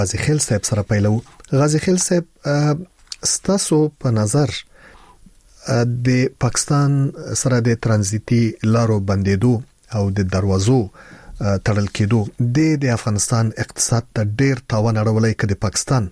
غازي خیل صاحب سره پیلو. غازي خیل صاحب ستاسو په نظر د پاکستان سره د ترانزیتي لارو بندیدو او د دروازو تړل کېدو د افغانستان اقتصاد ته ډېر تاوان اړولی کړي پاکستان.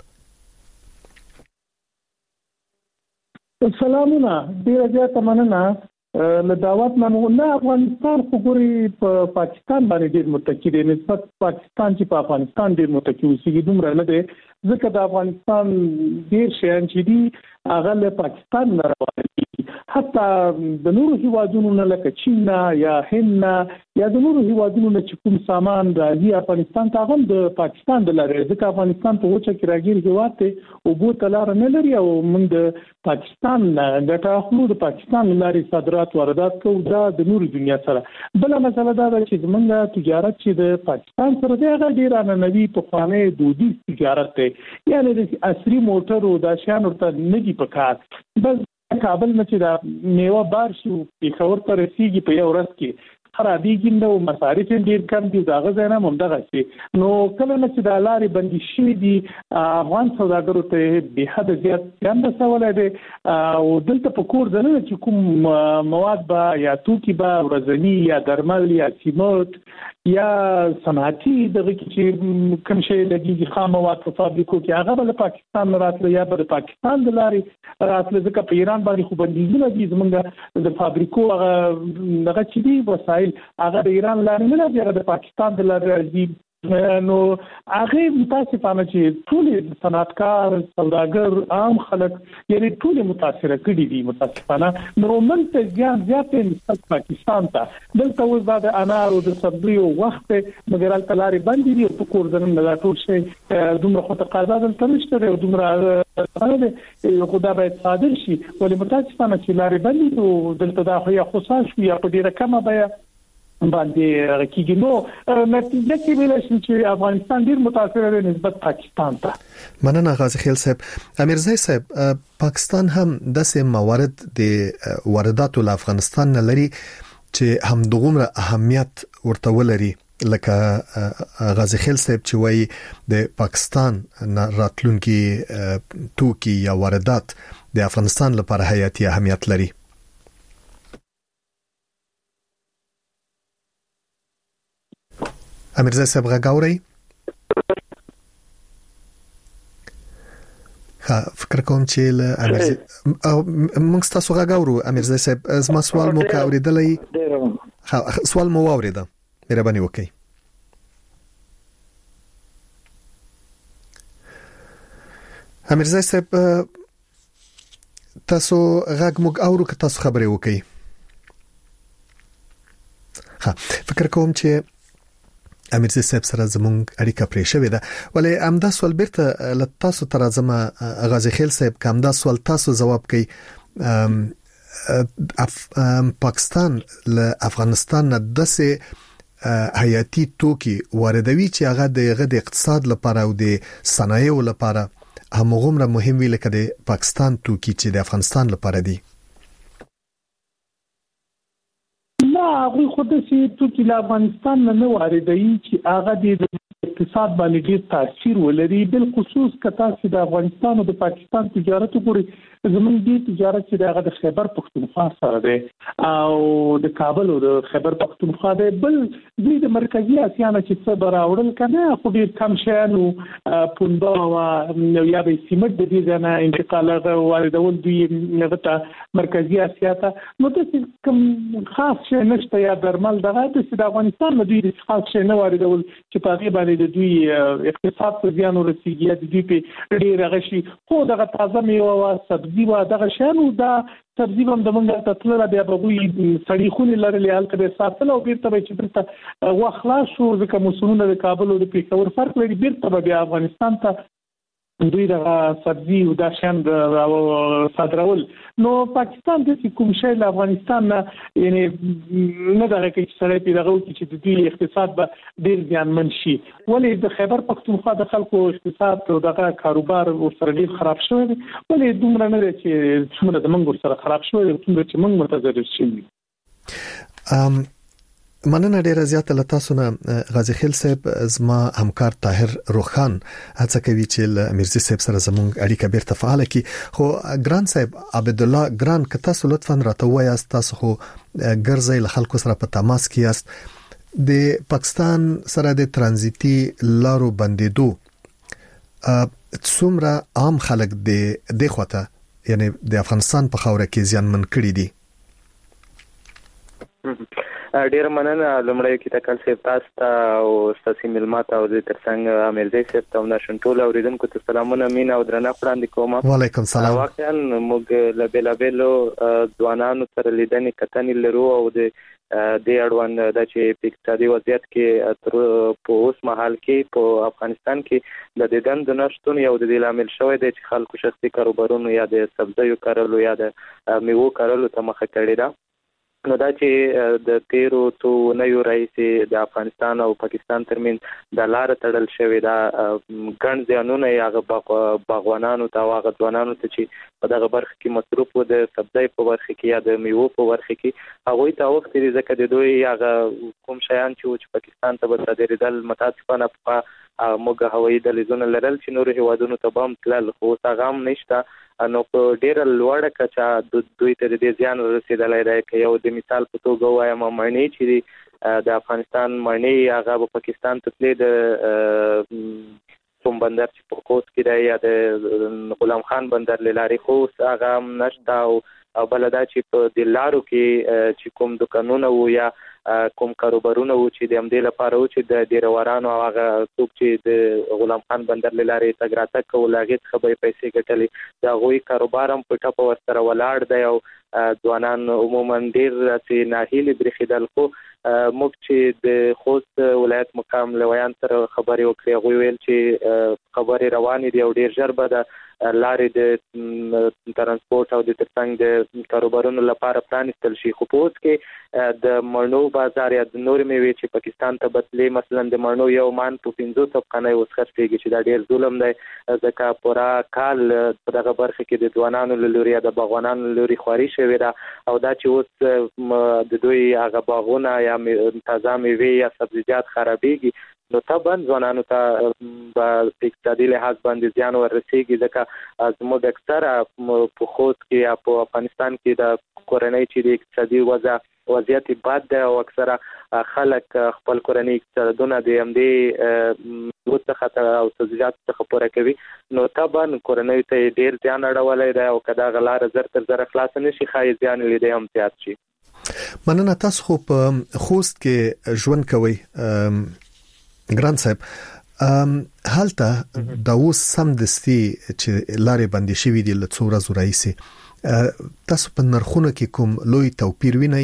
سلامونه، ډېر زیاته مننه له دعوت نه. افغانستان خو ګوري په پاکستان باندې ډېر متکی دی، نسبت پاکستان چې په افغانستان ډېر متکی اوسېږي دومره نه دی، ځکه د افغانستان ډېر شیان چې دي هغه له پاکستان نه روان دي. حتی د نورو هیوادونو نه لکه چین یا هند یا د نورو هیوادونو نه چې کوم سامان راځي افغانستان ته هم د پاکستان د لارې، ځکه افغانستان په وچه کې راګیر هیواد ته او بو تلار نه لري او موږ د پاکستان د تاخلو د پاکستان لارې صادرات واردات کوو. دا د نورو دنیا سره بل مسله دا ده چې زموږ تجارت چې د پاکستان سره دی هغه ډیر اننوي په خوانه دودي تجارت دی، یعنی د عصري موټر او د شان ورته نه دی پکار. بس کابل نه چې دا میوه بار شو پیښور ته رسیږي په یو ورځ کې خرابېږي نو مصارف ډیر کم دي، دا غزا نه ممدغه شي. نو کله چې د لارې بندي شي دي افغان سوداګرو ته به حد زیات ځان رسولای دي او دلته په کور ځنه چې کوم مواد با یا توکي با ورځنی یا درمل یا سیمنټ یا صنعتي دغه چې کوم شی لګي خام مواد په فابریکو کې هغه بل پاکستان راتله یا بل پاکستان د لارې راتله، ځکه په ایران باندې خو بندیزونه دي زمونږ د فابریکو هغه چې دي وسایل هغه د ایران لارې نه لري، هغه د پاکستان د لارې راځي. نو هغه متاسفانه چې ټول صنعتکار سوداګر عام خلک یعنی ټول متاثر کړي دي متاسفانه. نو من ته زیات نسبت پاکستان ته دلته اوس د انار او د سبزیو وخت مګر التلاري باندې دي په کور ځنه نه ټول شي دومره خو تقاضا دلته نشته او دومره خدا باید صادر شي، ولې متاسفانه چې لاري باندې دلته دا خو یا خصاص یا په ډیره کمه بیا باندې راکېږي. نو نتیجه کې ویل شي چې افغانستان ډیر متاثر دی نسبت پاکستان ته. مننه غازي خیل صاحب. امیرزای صاحب، پاکستان هم داسې موارد د وارداتو له افغانستان نه لري چې هم دغومره اهمیت ورته ولري، لکه غازي خیل صاحب چې وایي د پاکستان راتلونکي توکي یا واردات د افغانستان لپاره حیاتي اهمیت لري. امیرزای صاحب غاوري فکر کوم چې له امیرزای موږ تاسو غاورو. امیرزای صاحب زما سوال مو اوریدلې؟ سوال مو اوریدا، مهرباني وکړئ. امیرزای صاحب تاسو غاګ موږ اورو که تاسو خبرې وکړئ؟ فکر کوم چې امیرزای صاحب سره زمونږ اړیکه پرې شوې ده، ولې امدا سوال بیرته لتاسو تر ازمه غازي خیل صاحب کوم دا سوال تاسو جواب کړئ. پاکستان له افغانستان نه داسې حیاتي توکي واردوي چې هغه د اقتصاد لپاره او د صنایعو لپاره همغومره مهم وي لکه د پاکستان توکي چې د افغانستان لپاره دي. هغه خود سي توکي له افغانستان نه واردوي چې هغه د اقتصاد باندې ډېر تاثیر ولري، بل خصوص کته چې د افغانستان او د پاکستان تجارت وګوري. زموږ د تجارت چې د خیبر پختونخوا سره دی او د کابل او د خیبر پختونخوا دی، بل د مرکزی اسیا نه چې څه براوړل کنه خو ډېر کم شانو پونده او یا به سیمټ د دې نه انتقال واردول دی نغته مرکزی اسیا ته. نو د کوم خاص شي نشته یا درمل دغه د افغانستان نه دوی خاص شي نه واردول چې په غیبه باندې د دوی اقتصاد په زیان ورسیږي د دوی په ډېر غشي خو دغه تازه میوه او سبزی و دغه شانو دا سبزی هم د مونږ ته تل بیا به وي سړی خونی لري حالت به ساتل او بیرته به چې بیرته واخلاص شو ځکه مسونونه د کابل او د پیښور فرق لري، بیرته بیا افغانستان ته دوی د سبزی او د شان صادرول. نو پاکستان د کوم شی له افغانستان نه یعنی نه دغه کې سره پیغو چې د دوی اقتصاد به ډیر ځانمن شي، ولې د خیبر پختونخوا د خلکو اقتصاد او دغه کاروبار ورسره ډیر خراب شوی، ولې دومره نه چې څومره د منګور سره خراب شوی څومره چې موږ متضرر شوي. مننه ډیره زیاته لتاسو نه غازی خیل صاحب. زما همکار طاهر روخان هڅه کوي چې میرزي صاحب سره زموږ اړیکه بیرته فعال کړي. خو ګران صاحب عبد الله ګران که تاسو لطفا راته وایاست تاسو خو ګرځي له خلکو سره په تماس کې یاست د پاکستان سره د ترانزیتي لارو بندیدو څومره عام خلک د خوته یعنی د افغانستان په خاوره کې زیانمن کړي دي؟ ډیر مننه لمړی کې تکل صاحب تاسو ته او ستاسو ملمات او د ترڅنګ امیرزي صاحب ته نشن ټول اوریدونکو ته سلامونه مين او درنه وړاندې کوم. وعلیکم سلام. واقعا موږ لبلابلو ځوانانو سره لیدنې کتنې لرو او د اړوند د چې اقتصادي وضعیت کې تر په اوس مهال کې په افغانستان کې د دند نشټون یو د لامل شوی دی چې خلکو شخصي کاروبارونو یا د سبزیو کارلو یا د میوو کارلو ته مخه کړې ده. نو دا چې د تیرو تو نيو رئیس د افغانستان او پاکستان ترمن د لار تړل شوی دا ګڼ ځانونه یا باغوانانو ته واغ ځوانانو ته چې په دغه برخه کې مصروف و د سبزی په برخه کې یا د میوو په برخه کې هغه ته وخت لري ځکه د دوی هغه کوم شیان چې پاکستان ته به صادریدل متاسفانه په موږ هوایي دهلیزونه لرل چې نور هیوادونو ته بم تلل خو څنګه نشته. نو په ډیر لوړه کچا دوی ته د ځان رسیدلای دی. یو د مثال په توګه وایم معنی چې د افغانستان معنی هغه په پاکستان ته تللی د کوم بندر چې په کوټ کې دی یا د غلام خان بندر لاري خو هغه نشته او بلدا چې په د لارو کې چې کوم دکانونه وو یا کوم کاروبارونه وو چې د امدې لپاره وو چې د ډیروارانو هغه څوک چې د غلام خان بندر لاري تګراته کول هغه خبرې پیسې ګټلې دا غوي کاروبار هم په ټاپه ورسره ولاړ دی او ځوانان عموما ډیر چې ناهیلي برخیدل خو موږ چې د خوست ولایت مقام لویان سره خبرې وکړې غوي ویل چې خبرې روانې دي او ډیر ژر به د لارې د ترانسپورت او د ترڅنګ د کاروبارونو لپاره پلانستل شي. خو په اوس کې د مڼو بازار یا د نور میوې چې پاکستان ته بدلې مثلا د مڼو یو مان په 500 افغانۍ وسخرتيږي چې دا ډیر ظلم دی ځکه پورا کال په دغه برخه کې د ځوانانو لوري یا د باغوانانو لوري خوري شوی دا او دا چې اوس د دوی هغه باغونه یا تازه میوې یا سبزیجات خرابېږي نو طبعا ځوانانو ته په اقتصادي لحاظ باندې زیان ورسیږي ځکه زموږ اکثره په خوست کې یا په افغانستان کې د کورنۍ چې د اقتصادي وضعیت بد ده او اکثره خلک خپل کورنۍ اقتصادونه د امدې وڅخه او سبزیجات څخه پوره کوي نو طبعا کورنۍ ته ډیر زیان اړولای دی او کدا غلار زر تر زر خلاص نشي خای زیان لیدي هم زیات شي. مننه. تاسو خو په خوست کې ژوند کوئ ګران صاحب. حالته دا اوس سم دستي چې لارې باندې شوې دي له څو ورځې راځي تاسو په نرخونو کې کوم لوی توپیر وینئ؟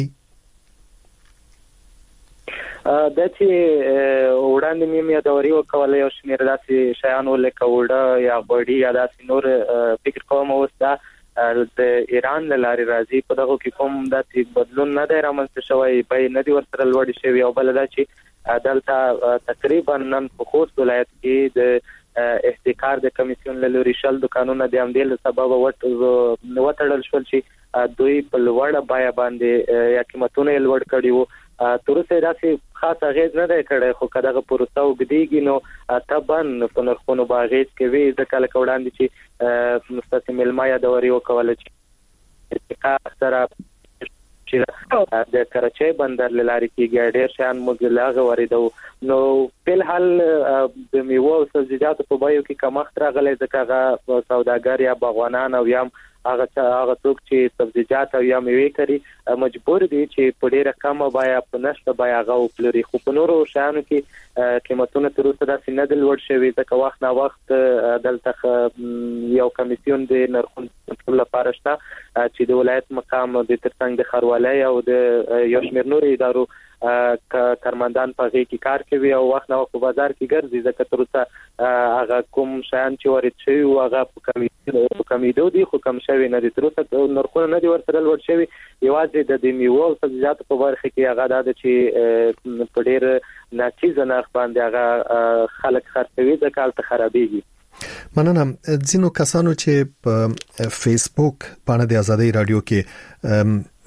دا چې وړاندې مې یادوري وکولای او شمیر داسې شیان ولکه وړه یا غوړي یا داسې نور فکر کوم اوس دا د ایران لاري راځي په دغه کې کوم داسې بدلون نه دی رامنځته شوی به نه دی ورسره لوړ شوی او بل دا چې دلته تقریبا نن په خوست ولایت کې د احتکار د کمیسیون له لوري شل د قانون د عمل سبب وټړل شول چې دوی په لوړه بیا باندې یا قیمتونه لوړ کړي وو ترڅو داسې خاص اغیز نه دی کړی خو کداغه پروسه وګدیږي نو طبعا په نرخونو باغیز کوي د کله کوړاندې چې مستثمل ما یا دوري وکول چې سره چې د کراچۍ بندر لاري کې ګډیر شان مګلاغه وریدو نو په حال د میوه او سبزیجاتو په بایو کې کمښت راغلی ځکه سوداګر یا باغوانان او یا هغه څوک چې سبزیجات او یا میوه کوي مجبور دي چې په ډیره کمه بیا په نشته بیا هغه وپلري خو په نورو شانو کې قیمتونه تر اوسه داسې نه دل ور شوي ځکه وخت نه وخت دلته یو کمیسیون د نرخونو لپاره شته چې د ولایت مقام د ترڅنګ د خروالۍ او د یو شمېر نورو ادارو کارمندان په غي کې کار کوي او وخت نه وخت په بازار کې ګرځي ځکه تر اوسه هغه کوم شیان چې ورته شوی او هغه په کمیدو دي خو کم شوی نه دي تر اوسه نرخونه نه دي ورسره لوړ شوی یوازې د میوه او سبزیجاتو په برخه کې هغه د چې په ډېر ناچیز نرخ باندې هغه خلک خرڅوي ځکه حالت خرابېږي. مننه. ځینو کسانو چې په فیسبوک باندې د ازادي رادیو کې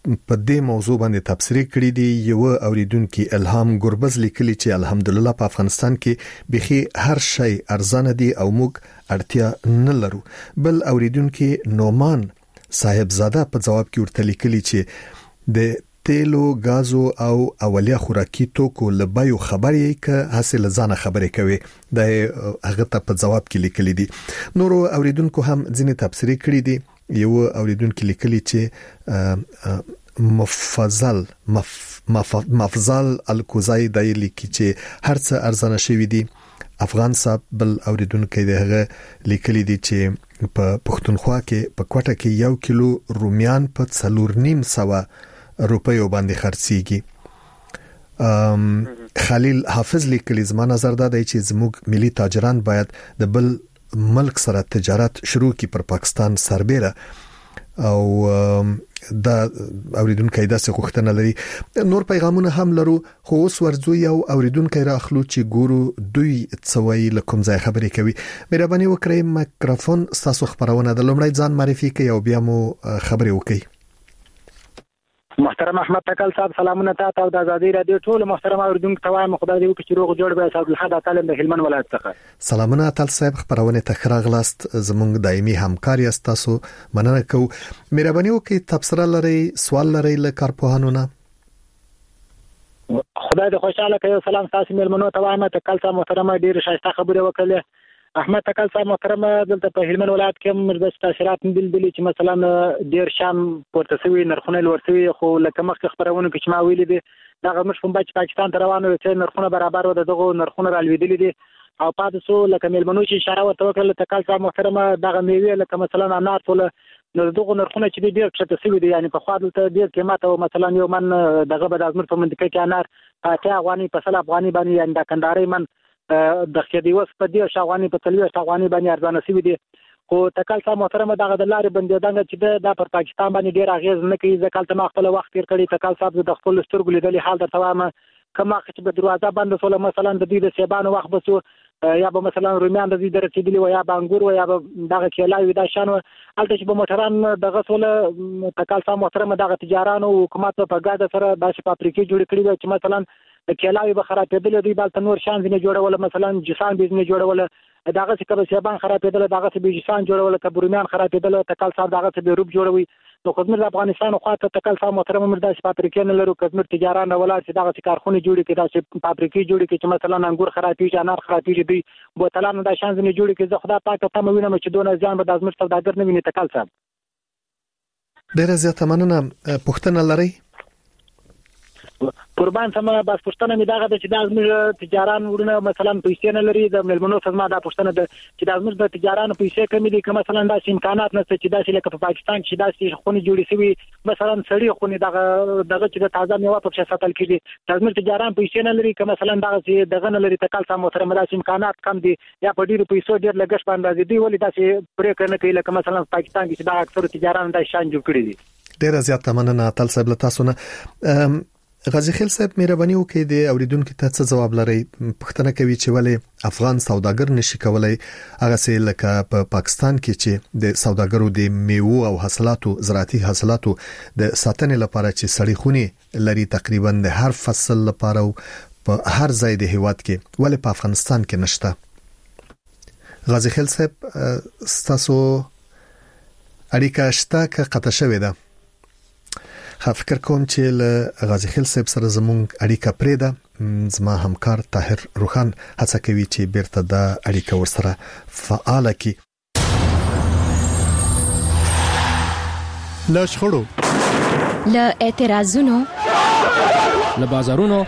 په دې موضوع باندې تبصره کړې دي. یو اوریدونکو الهام ګربز لیکلي چې الحمدلله په افغانستان کې بخي هر شی ارزانه دي او موږ اړتیا نه لرو. بل اوریدونکو نومان صاحب زاده په جواب کې ورته لیکلي چې د تیلو، غازو او اولیه خوراکي توکو لبایو خبرې ک حاصل ځانه خبرې کوي. د هغه ته په جواب کې لیکلي دي. نورو اوریدونکو هم ځینې تبصره کړې دي. یو اوریدونکو لیکلي چې مفضل الکوزای د لیکي چې هرڅه ارزانه شوی دي. افغان صاحب بل اوریدونکو دغه لیکلي دي چې په پښتونخوا کې په کوټه کې 1 کیلو رومیان په 4.5 روپیو باندې خرڅيږي. خلیل حافظ لیکلي زما نظر دا دی چې زموږ ملي تاجران باید د بل ملک سره تجارت شروع کړي پر پاکستان سربېره. او دا اوریدونکو داسې غوښتنه لري. نور پیغامونه هم لرو خو اوس ورځو یو اوریدونکو راخلو چې ګورو دوی څوي لکم ځای خبرې کوي. مهرباني وکړئ میکروفون تاسو خبرونه د لومړی ځان معرفي کړئ او بیا مو خبرې وکړئ. محترم احمد تکل صاحب سلامونه تاسو او د آزادۍ رادیو ټول محترم اوریدونکو ته وایم خدای دې وکړي چې روغ جوړ به صاحب الحد تعالی د هلمند ولایت څخه. سلامونه تل صاحب خبرونه تخراغلاست زموږ دایمي همکار یاست. تاسو مننه کوم. مهرباني وکړئ تبصره لري سوال لري له کارپوهانو نه. خدای دې خوشاله کړي. سلام تاسو مېلمنو ته وایم تکل صاحب محترم ډیر شایسته خبره وکړه. احمد تکل صاحب محترم دلته په هلمند ولایت کې مرده تاثیرات بلبلي چې مثلا ډیر شام پورته سوي نرخونه لوړ سوي خو لکه مخکې خبرونه کې چې ما ویلي دي دا موږ په پاکستان ته روانو چې نرخونه برابر و دغه نرخونه رالوېدلي دي او پاتې سو لکه مېلمنو چې اشاره ورته وکړه تکل صاحب محترم دغه میوه لکه مثلا انار ټول نو دغه نرخونه چې ډیر کښته سوي دي یعنی په خوا دلته ډیر قیمت او مثلا یو من دغه به د ازمر په منطقه کې انار 80 افغاني په 100 افغاني باندې یعنی د کندهاري من د خېدي وس په دې شاوانی په 30 افغاني باندې ارزانه سوي دي. خو تکل صاحب محترم دغه د لارې بندیدنګ چې د پر پاکستان باندې ډیر اغیز نه کوي. ځکه ته ما خپل وخت تیر کړی تکل صاحب د خپل سترګو لیدلې حال درته وایم کما چې په دروازه باندې سول مثلا د دې د سیبانو وخت بسو یا به مثلا رومیان د دې درڅېدلی و یا بانګور و یا دغه کېلاوي دا شان الته چې به موټران دغه سول تکل صاحب محترم دغه تجارانو حکومت په ګاډه سره د فابریکې جوړ کړي چې مثلا کېلاوي به خرابېدل دي بل تنور شان ځنه جوړول مثلا جسان بزنه جوړول دغه څه کبه سیبان خرابېدل دغه څه بجسان جوړول کبرومیان خرابېدل تکل صاحب دغه څه به روپ جوړوي. نو خدمت افغانستان خو ته تکل صاحب محترم مردا فابریکې نه لرو خدمت تجاران ولر چې دغه کارخونه جوړي کې دا فابریکې جوړي کې چې مثلا انګور خرابېږي انار خرابېږي دي بوتلان د شان ځنه جوړي کې زه خدا پاک ته مې وینم چې دونه ځان به د ازمر سوداګر نه ویني تکل صاحب. ډېر زیات مننه. پښتنه لري قربان سم بس پښتنه می داغه چې د ازمر تجاران ورونه مثلا پیسې نه لري د ملمنو سم دا پښتنه د چې د ازمر د تجاران پیسې کمی دي که مثلا د امکانات نشته چې داسې لکه په پاکستان کې داسې خوني جوړې شوی مثلا سړی خوني دغه چې د تازه میوه په څه ساتل کېږي د ازمر تجاران پیسې نه لري که مثلا دغه نه لري تکل سم محترم د امکانات کم دي یا په ډیرو پیسو ډیر لګښ باندې دي ولې داسې پرې کنه کوي لکه مثلا پاکستان کې دا اکثر تجاران د شان جوړ کړی دي. ډیر زیات مننه تل صاحب تاسو نه. غازی خیل صاحب مهرباني وکړئ د اوریدونکو ته څه جواب لري. پښتنه کوي چې ولې افغان سوداګر نشي کولای هغه څه لکه په پاکستان کې چې د سوداګرو د میوه او حاصلاتو زراعتي حاصلاتو د ساتنې لپاره چې سړی خوني لري تقریبا د هر فصل لپاره په هر ځای د هیواد کې ولې په افغانستان کې نشته. غازی خیل صاحب تاسو اړیکه شته که قطع شوې ده؟ فکر کوم چې له غازی خیل صاحب سره زموږ اړیکه پرې ده. زما همکار طاهر روخان هڅه کوي چې بیرته د اړیکه ورسره فعال کړي. له شخړو له اعتراضونو له بازارونو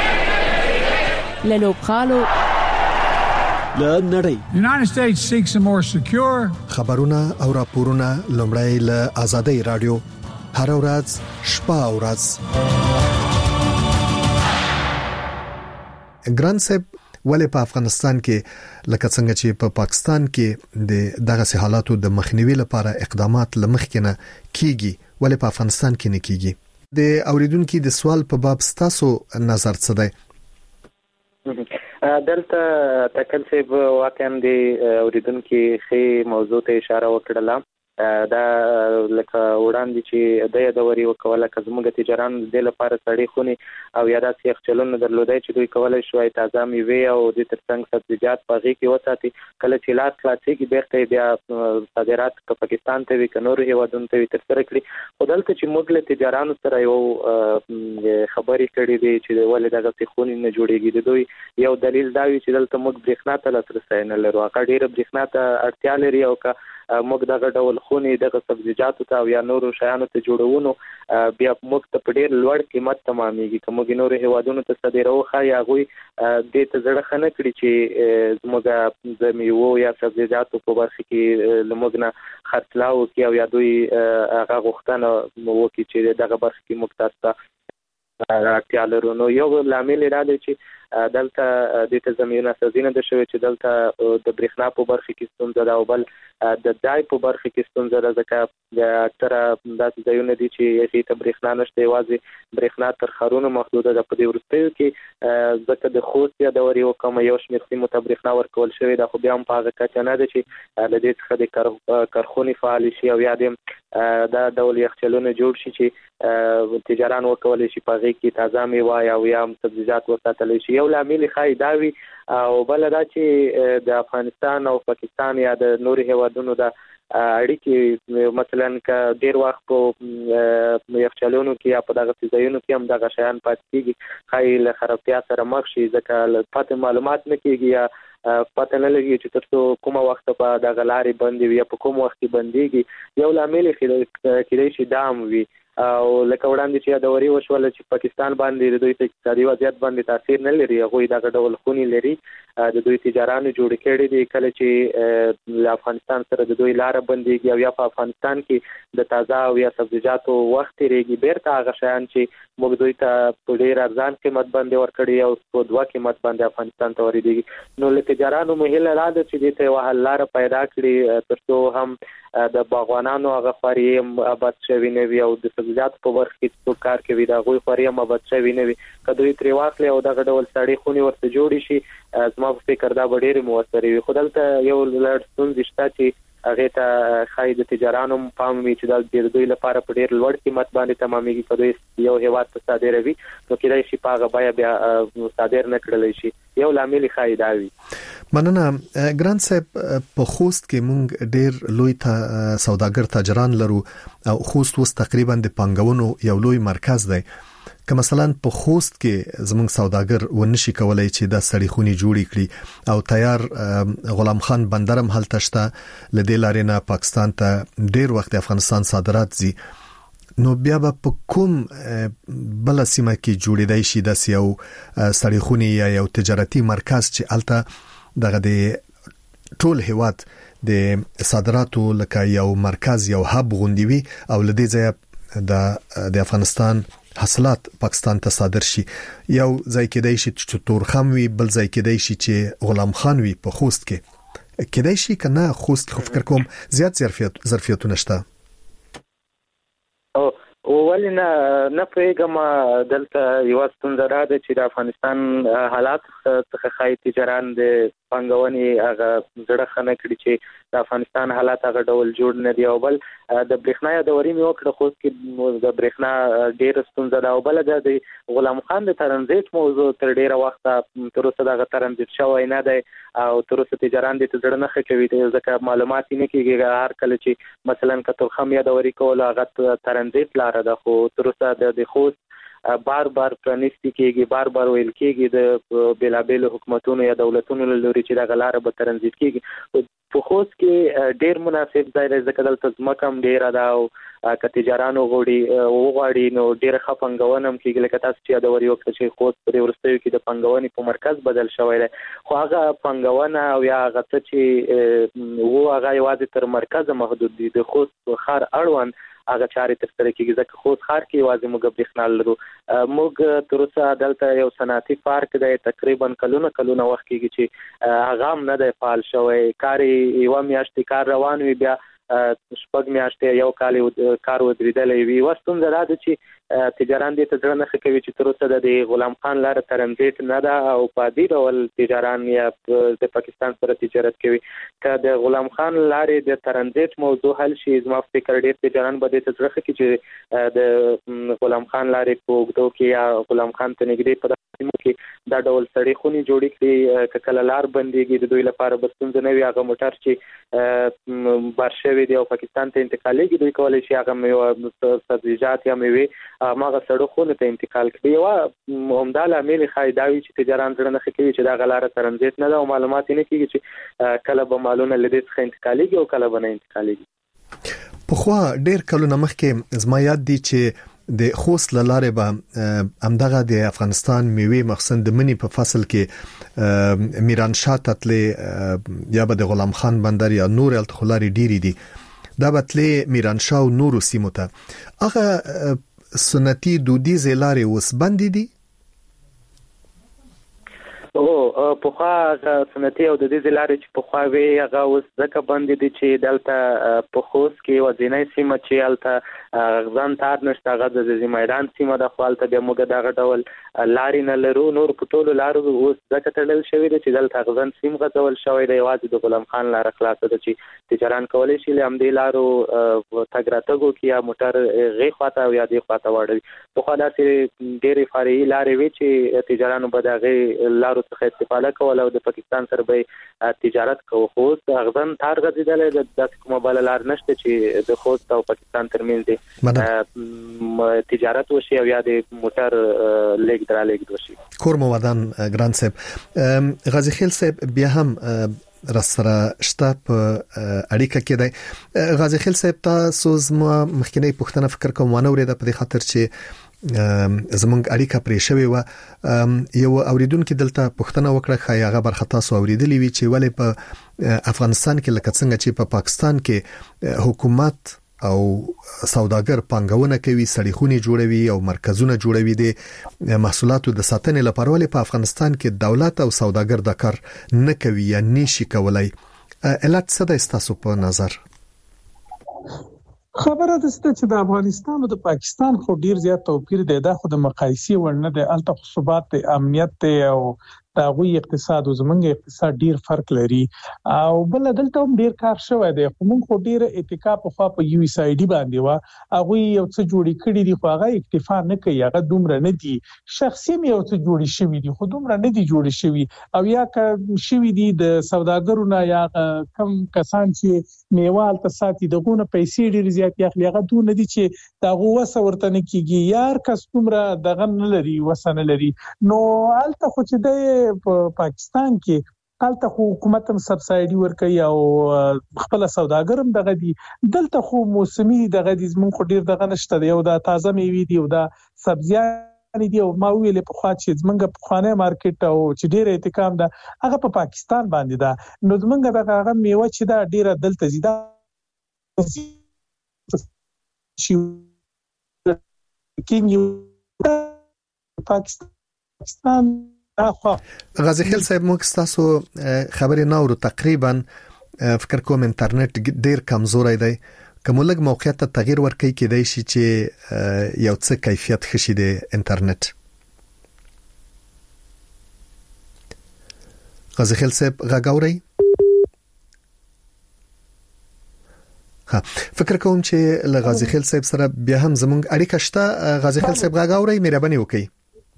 له لوبخالو له نړۍ The United States seeks a more secure خبرونه او راپورونه لومړی له آزادۍ رادیو هر ورځ شپه او ورځ. ګران صاحب ولې په افغانستان کې لکه څنګه چې په پاکستان کې د دغه حالاتو د مخنیوي لپاره اقدامات لمخکنه کیږي ولې په افغانستان کې نه کیږي؟ د اوریدونکو د سوال په باب تاسو نظر څه دی؟ دلته تکل صاحب واقعا د اوریدونکو خې موضوع ته اشاره وکړه دا لکه وړاندې چې د یادوري وکوله که زموږ تجاران د لپاره سړې خوني او یا داسې یخچالونه درلودای چې دوی کولای شوی تازه میوې او د ترڅنګ سبزیجات په هغې کې وساتي. کله چې لار خلاصېږي بیرته بیا صادرات که پاکستان ته وي که نورو هېوادونو ته وي ترسره کړي. خو دلته چې موږ له تجارانو سره یو خبرې کړې دي چې ولې دغسې خونې نه جوړېږي، د دوی یو دلیل دا وي چې دلته موږ برېښنا ته لاسرسی نه لرو، هغه ډېره برېښنا ته اړتیا لري او که موږ دغه ډول خونې دغه سبزیجاتو ته او یا نورو شیانو ته جوړونو بیا موږ ته په ډېر لوړ قیمت تمامېږي. که موږ نورو هېوادونو ته صادروو ښایي هغوی دې ته زړه ښه نه کړي چې زموږ د میوو یا سبزیجاتو په برخه کې له موږ نه خرڅلاو وکړي او یا دوی هغه غوښتنه وکړي چې دغه برخه کې موږ تاسو ته اړتیا لرو. نو یو لامل یې دا دی چې دلته دې ته زمینه سازي نه ده شوې چې دلته د برېښنا په برخه کې ستونزه ده او بل د ځای په برخه کې ستونزه ده، ځکه اکثره داسې ځایونه دي چې هغې ته برېښنا نشته، یوازې برېښنا تر ښارونو محدوده ده. په دې وروستیو کې ځکه د خوست یادوري وکړم یو شمېر سیمو ته برېښنا ورکول شوې ده، خو بیا هم په هغه کچه نه ده چې له دې څخه د کارخونې فعالې شي او یا د دا ډول یخچالونه جوړ شي چې تجاران وکولی شي په هغې کې تازه میوه او یا هم سبزیجات وساتلی شي. یو لامل ښایي دا وي او بله دا چې د افغانستان او پاکستان یا د نورو هېوادونو د اړیکې مثلا که ډېر وخت په یخچالونو کې یا په دغسې ځایونو کې هم دغه شیان پاتې کېږي، ښایي له خرابتیا سره مخ شي، ځکه پاتې معلومات نه کېږي یا پته نه لګي چې تر څو کومه وخت په دغه لارې بندې وي یا په کوم وخت کې بندېږي. یو لامل کېدای شي دا هم وي او لکه وړاندې چې یادوري وشوله چې پاکستان باندې د دوی په اقتصادي وضعیت باندې تاثیر نه لري، هغوی دغه ډول خونې لري، د دوی تجارانو جوړې کړي دي. کله چې له افغانستان سره د دوی لاره بندېږي او یا په افغانستان کې د تازه او یا سبزیجاتو وخت تېرېږي، بیرته هغه شیان چې موږ دوی ته په ډېر ارزان قیمت باندې ورکړي او په 2 قیمت باندې افغانستان ته واردېږي. نو له تجارانو مو هیله دا ده چې دې ته یوه حل لاره پیدا کړي تر څو هم د باغوانانو هغه خواري هم آباد شوي نه وي او د سبزیجاتو په برخه کې څوک کار کوي د هغوی خواري هم آباد شوي نه وي. که دوی ترې واخلي او دغه ډول سړې خونې ورته جوړې شي، زما په فکر دا به ډېرې مؤثرې وي. خو دلته یو لړ ستونزې شته چې هغې ته ښایي د تجارانو هم پام وي چې دا د دوی لپاره په ډېر لوړ قیمت باندې تمامېږي. که دوی یو هېواد ته صادروي نو کېدای شي په هغه بیه بیا صادر نه کړلی شي. یو لامل ښایي دا وي. مننه ګران صاحب. په خوست کې مونږ ډېر لوی سوداګر تاجران لرو او خوست اوس تقریبا د پانګونو یو لوی مرکز دی. که مثلا په خوست کې زموږ سوداګر ونشي کولای چې دا سړې خونې جوړې کړي او تیار غلام خان بندرم هلته شته، له دې لارې نه پاکستان ته ډېر وخت افغانستان صادرات ځي، نو بیا به په کوم بل سیمه کې جوړېدای شي داسې یو سړې خونې یا یو تجارتي مرکز چې هلته دغه د ټول هیواد د صادراتو لکه یو مرکز یو هب غوندي وي او له دې ځایه د افغانستان حاصلات پاکستان ته صادر شي. یو ځای کېدای شي چې تورخم وي، بل ځای کېدای شي چې غلام خان وي. په خوست کې کېدای شي که نه، خوست کې خو فکر کوم زیات ظرفیتونه شته. ولې نه پوهېږم. دلته یوه ستونزه دا ده چې د افغانستان حالات څخه ښایي تجاران د پانګونې هغه زړه ښه نه کړي چې د افغانستان حالات هغه ډول جوړ نه دي. او بل د برېښنا یادوري مې وکړه، خوست کې د برېښنا ډېره ستونزه ده. او بله د غلام خان د ترنزیت موضوع تر ډېره وخته تر اوسه دغه ترنزیت شوی نه دی او تر اوسه تجاران دې ته زړه نه ښه کوي ځکه معلومات یې نه کېږي. هر کله چې مثلا که تورخم یادوري کول هغه ترنزیت لاره ده، خو تر اوسه د خوست بار پرانیستي کېږي، بار ویل کېږي د بېلابېلو حکومتونو یا دولتونو له لوري چې دغه لاره به ترنزیت کېږي. په خوست کې ډېر مناسب ځای دی ځکه دلته ځمکه هم ډېره ده او که تجاران وغواړي نو ډېره ښه پانګونه هم کېږي. لکه تاسو چې یادوري وکړه چې خوست په دې وروستیو کې د پانګونې په مرکز بدل شوی دی، خو هغه پانګونه او یا هغه څه چې هغه یوازې تر مرکزه محدود دي. د خوست ښار اړوند هغه چارې ترسره کېږي ځکه خوست ښار کې یوازې موږ برېښنا لرو. موږ تر اوسه دلته یو صنعتي پارک دی، تقریبا کلونه وخت کېږي چې هغه هم نه دی فعال شوی. کار یوه میاشتې کار روان وي، بیا شپږ میاشتې یو کال کار ودرېدلې وي. وستون زراده چې تجاران دې ته ځنه کوي چې تر اوسه د غلام خان لار ترنزیت نه ده او په دې ډول تجاران یا د پاکستان سره تجارت کوي. که د غلام خان لارې د ترنزیت موضوع حل شي زما فکر ډېر تجاران به دې ته ځخه کې چې د غلام خان لارې په وګړو کې یا غلام خان ته نږدې په سیمو کې دا ډول سړې خوني جوړې کړي کله لار بنديږي د دوی لپاره بستون نه وي هغه موټر چې بارشوي دی او پاکستان ته انتقالېږي دوی کولای شي هغه سبزیجات یا میوه ماغه سړو خونه ته انتقال کړي. یو همدا لامل خایداوي چې تجاران ځړه نه کوي چې دا غلاره ترنزیت نه ده او معلومات نه کیږي چې کله به مالونه لدې څخه انتقالېږي او کله به نه انتقالېږي. په خو ډېر کلونه مخکې زما یاد دي چې د خوست لاره به امدغه د افغانستان میوه مخصوصا د منی په فصل کې میرانشاه تتلې یا به د غلام خان بندر یا نور التخلاري ډيري دي دا بتلې میرانشاه او نور سیمو ته هغه سنتي دودیز لارې وس باندې دي او په خوا سنتي او د دې لارې چې په خوا وی هغه اوس ځکه باندې دي چې دلته په خوست کې وځینې سیمه چې الته غزان تار نشته هغه د زمیدان سیمه د خپلته د موږ دغه ډول لارې نه لرو. نور په ټولو لارو اوس ځکه تړل شوی دی چې دلته غزان سیم غځول شوی دی یوازې د غلام خان لار خلاصه ده چې تجاران کولای شي لم دې لارو تګ راتګو کې یا موټر غي خواته او یا دې خواته وړي. په خوا داسې ډېرې فرعي لارې وي چې تجارانو به دغه لارو څخه استفاده کوله او د پاکستان سره به تجارت کوو. خو غزن تار غځیدل د کومه بل لار نشته چې د خوست او پاکستان ترمنځ تجارت وشي او یا د موټر لیک درا لیک وشي. کور مودان ګران صاحب غازی خیل صاحب بیا هم رسره شته په اړیکه کې دی. غازی خیل صاحب تاسو زما مخکینی پوښتنه فکر کوم ونه ورېده په خاطر چې زمونږ اړیکه پرې شوې و یو اوریدونکو دلته پوښتنه وکړه خای هغه برخه تاسو اوریدلې وی چې ولې په افغانستان کې لکه څنګه چې په پاکستان کې حکومت او سوداګر پانګونه کوي سړيخونی جوړوي او مرکزونه جوړوي د محصولاتو د ساتنې لپاره ولې په افغانستان کې دولت او سوداګر د کار نه کوي یا نشي کولای. علت څه ده تاسو په نظر؟ خبره ده چې د افغانستان او د پاکستان خو ډیر زیات توپیر دی دا خو د مقایسې وړ نه دی. الته ثبات امنیت او داغوی اقتصاد او زمونږ اقتصاد ډیر فرق لري او بل دلته هم ډیر کار شوی دی. خو موږ خو ډیر اتکا په خوا په یو اس ای ډي باندې وا هغه یو څه جوړی کړی دی خو هغه اکتفا نه کوي هغه دومره نه دي شخصي یو څه جوړی شوی دی خو دومره نه دي جوړی شوی او یا شوی دی د سوداګرو نه یا کم کسان چې میوال ته ساتي دغه پیسې ډیر زیات یخلی هغه دون دي چې دغه وسه ورته نه کیږي یار کس دومره دغه نه لري وسنه لري. نو الته خو چې د پاکستان کې الته حکومت هم سبسایډي ورکوي او خپل سوداګر هم دغه دي. دلته خو موسمي دغه دي زموږ خو ډیر دغه نشته دی او دا تازه میوه دي او دا سبزیان دي او ما ویل په خوا چې زمونږ په خانه مارکیټ او چې ډیر احتکام ده هغه په پاکستان باندې ده. نو زمونږ دغه هغه میوه چې دا ډیره دلته زیاده شي کې پاکستان غازی خیل صاحب موږ تاسو خبرې ناورو تقریبا فکر کوم انټرنیټ ډیر کمزوري دی کوم لږ موقعیت ته تغییر ورکړي کېدای شي چې یو څه کیفیت خشي د انټرنیټ. غازی خیل صاحب غاګوري ها فکر کوم چې لغازی خیل صاحب سره بیا هم زمونږ اړیکه شته. غازی خیل صاحب غاګوري مهرباني وکړئ.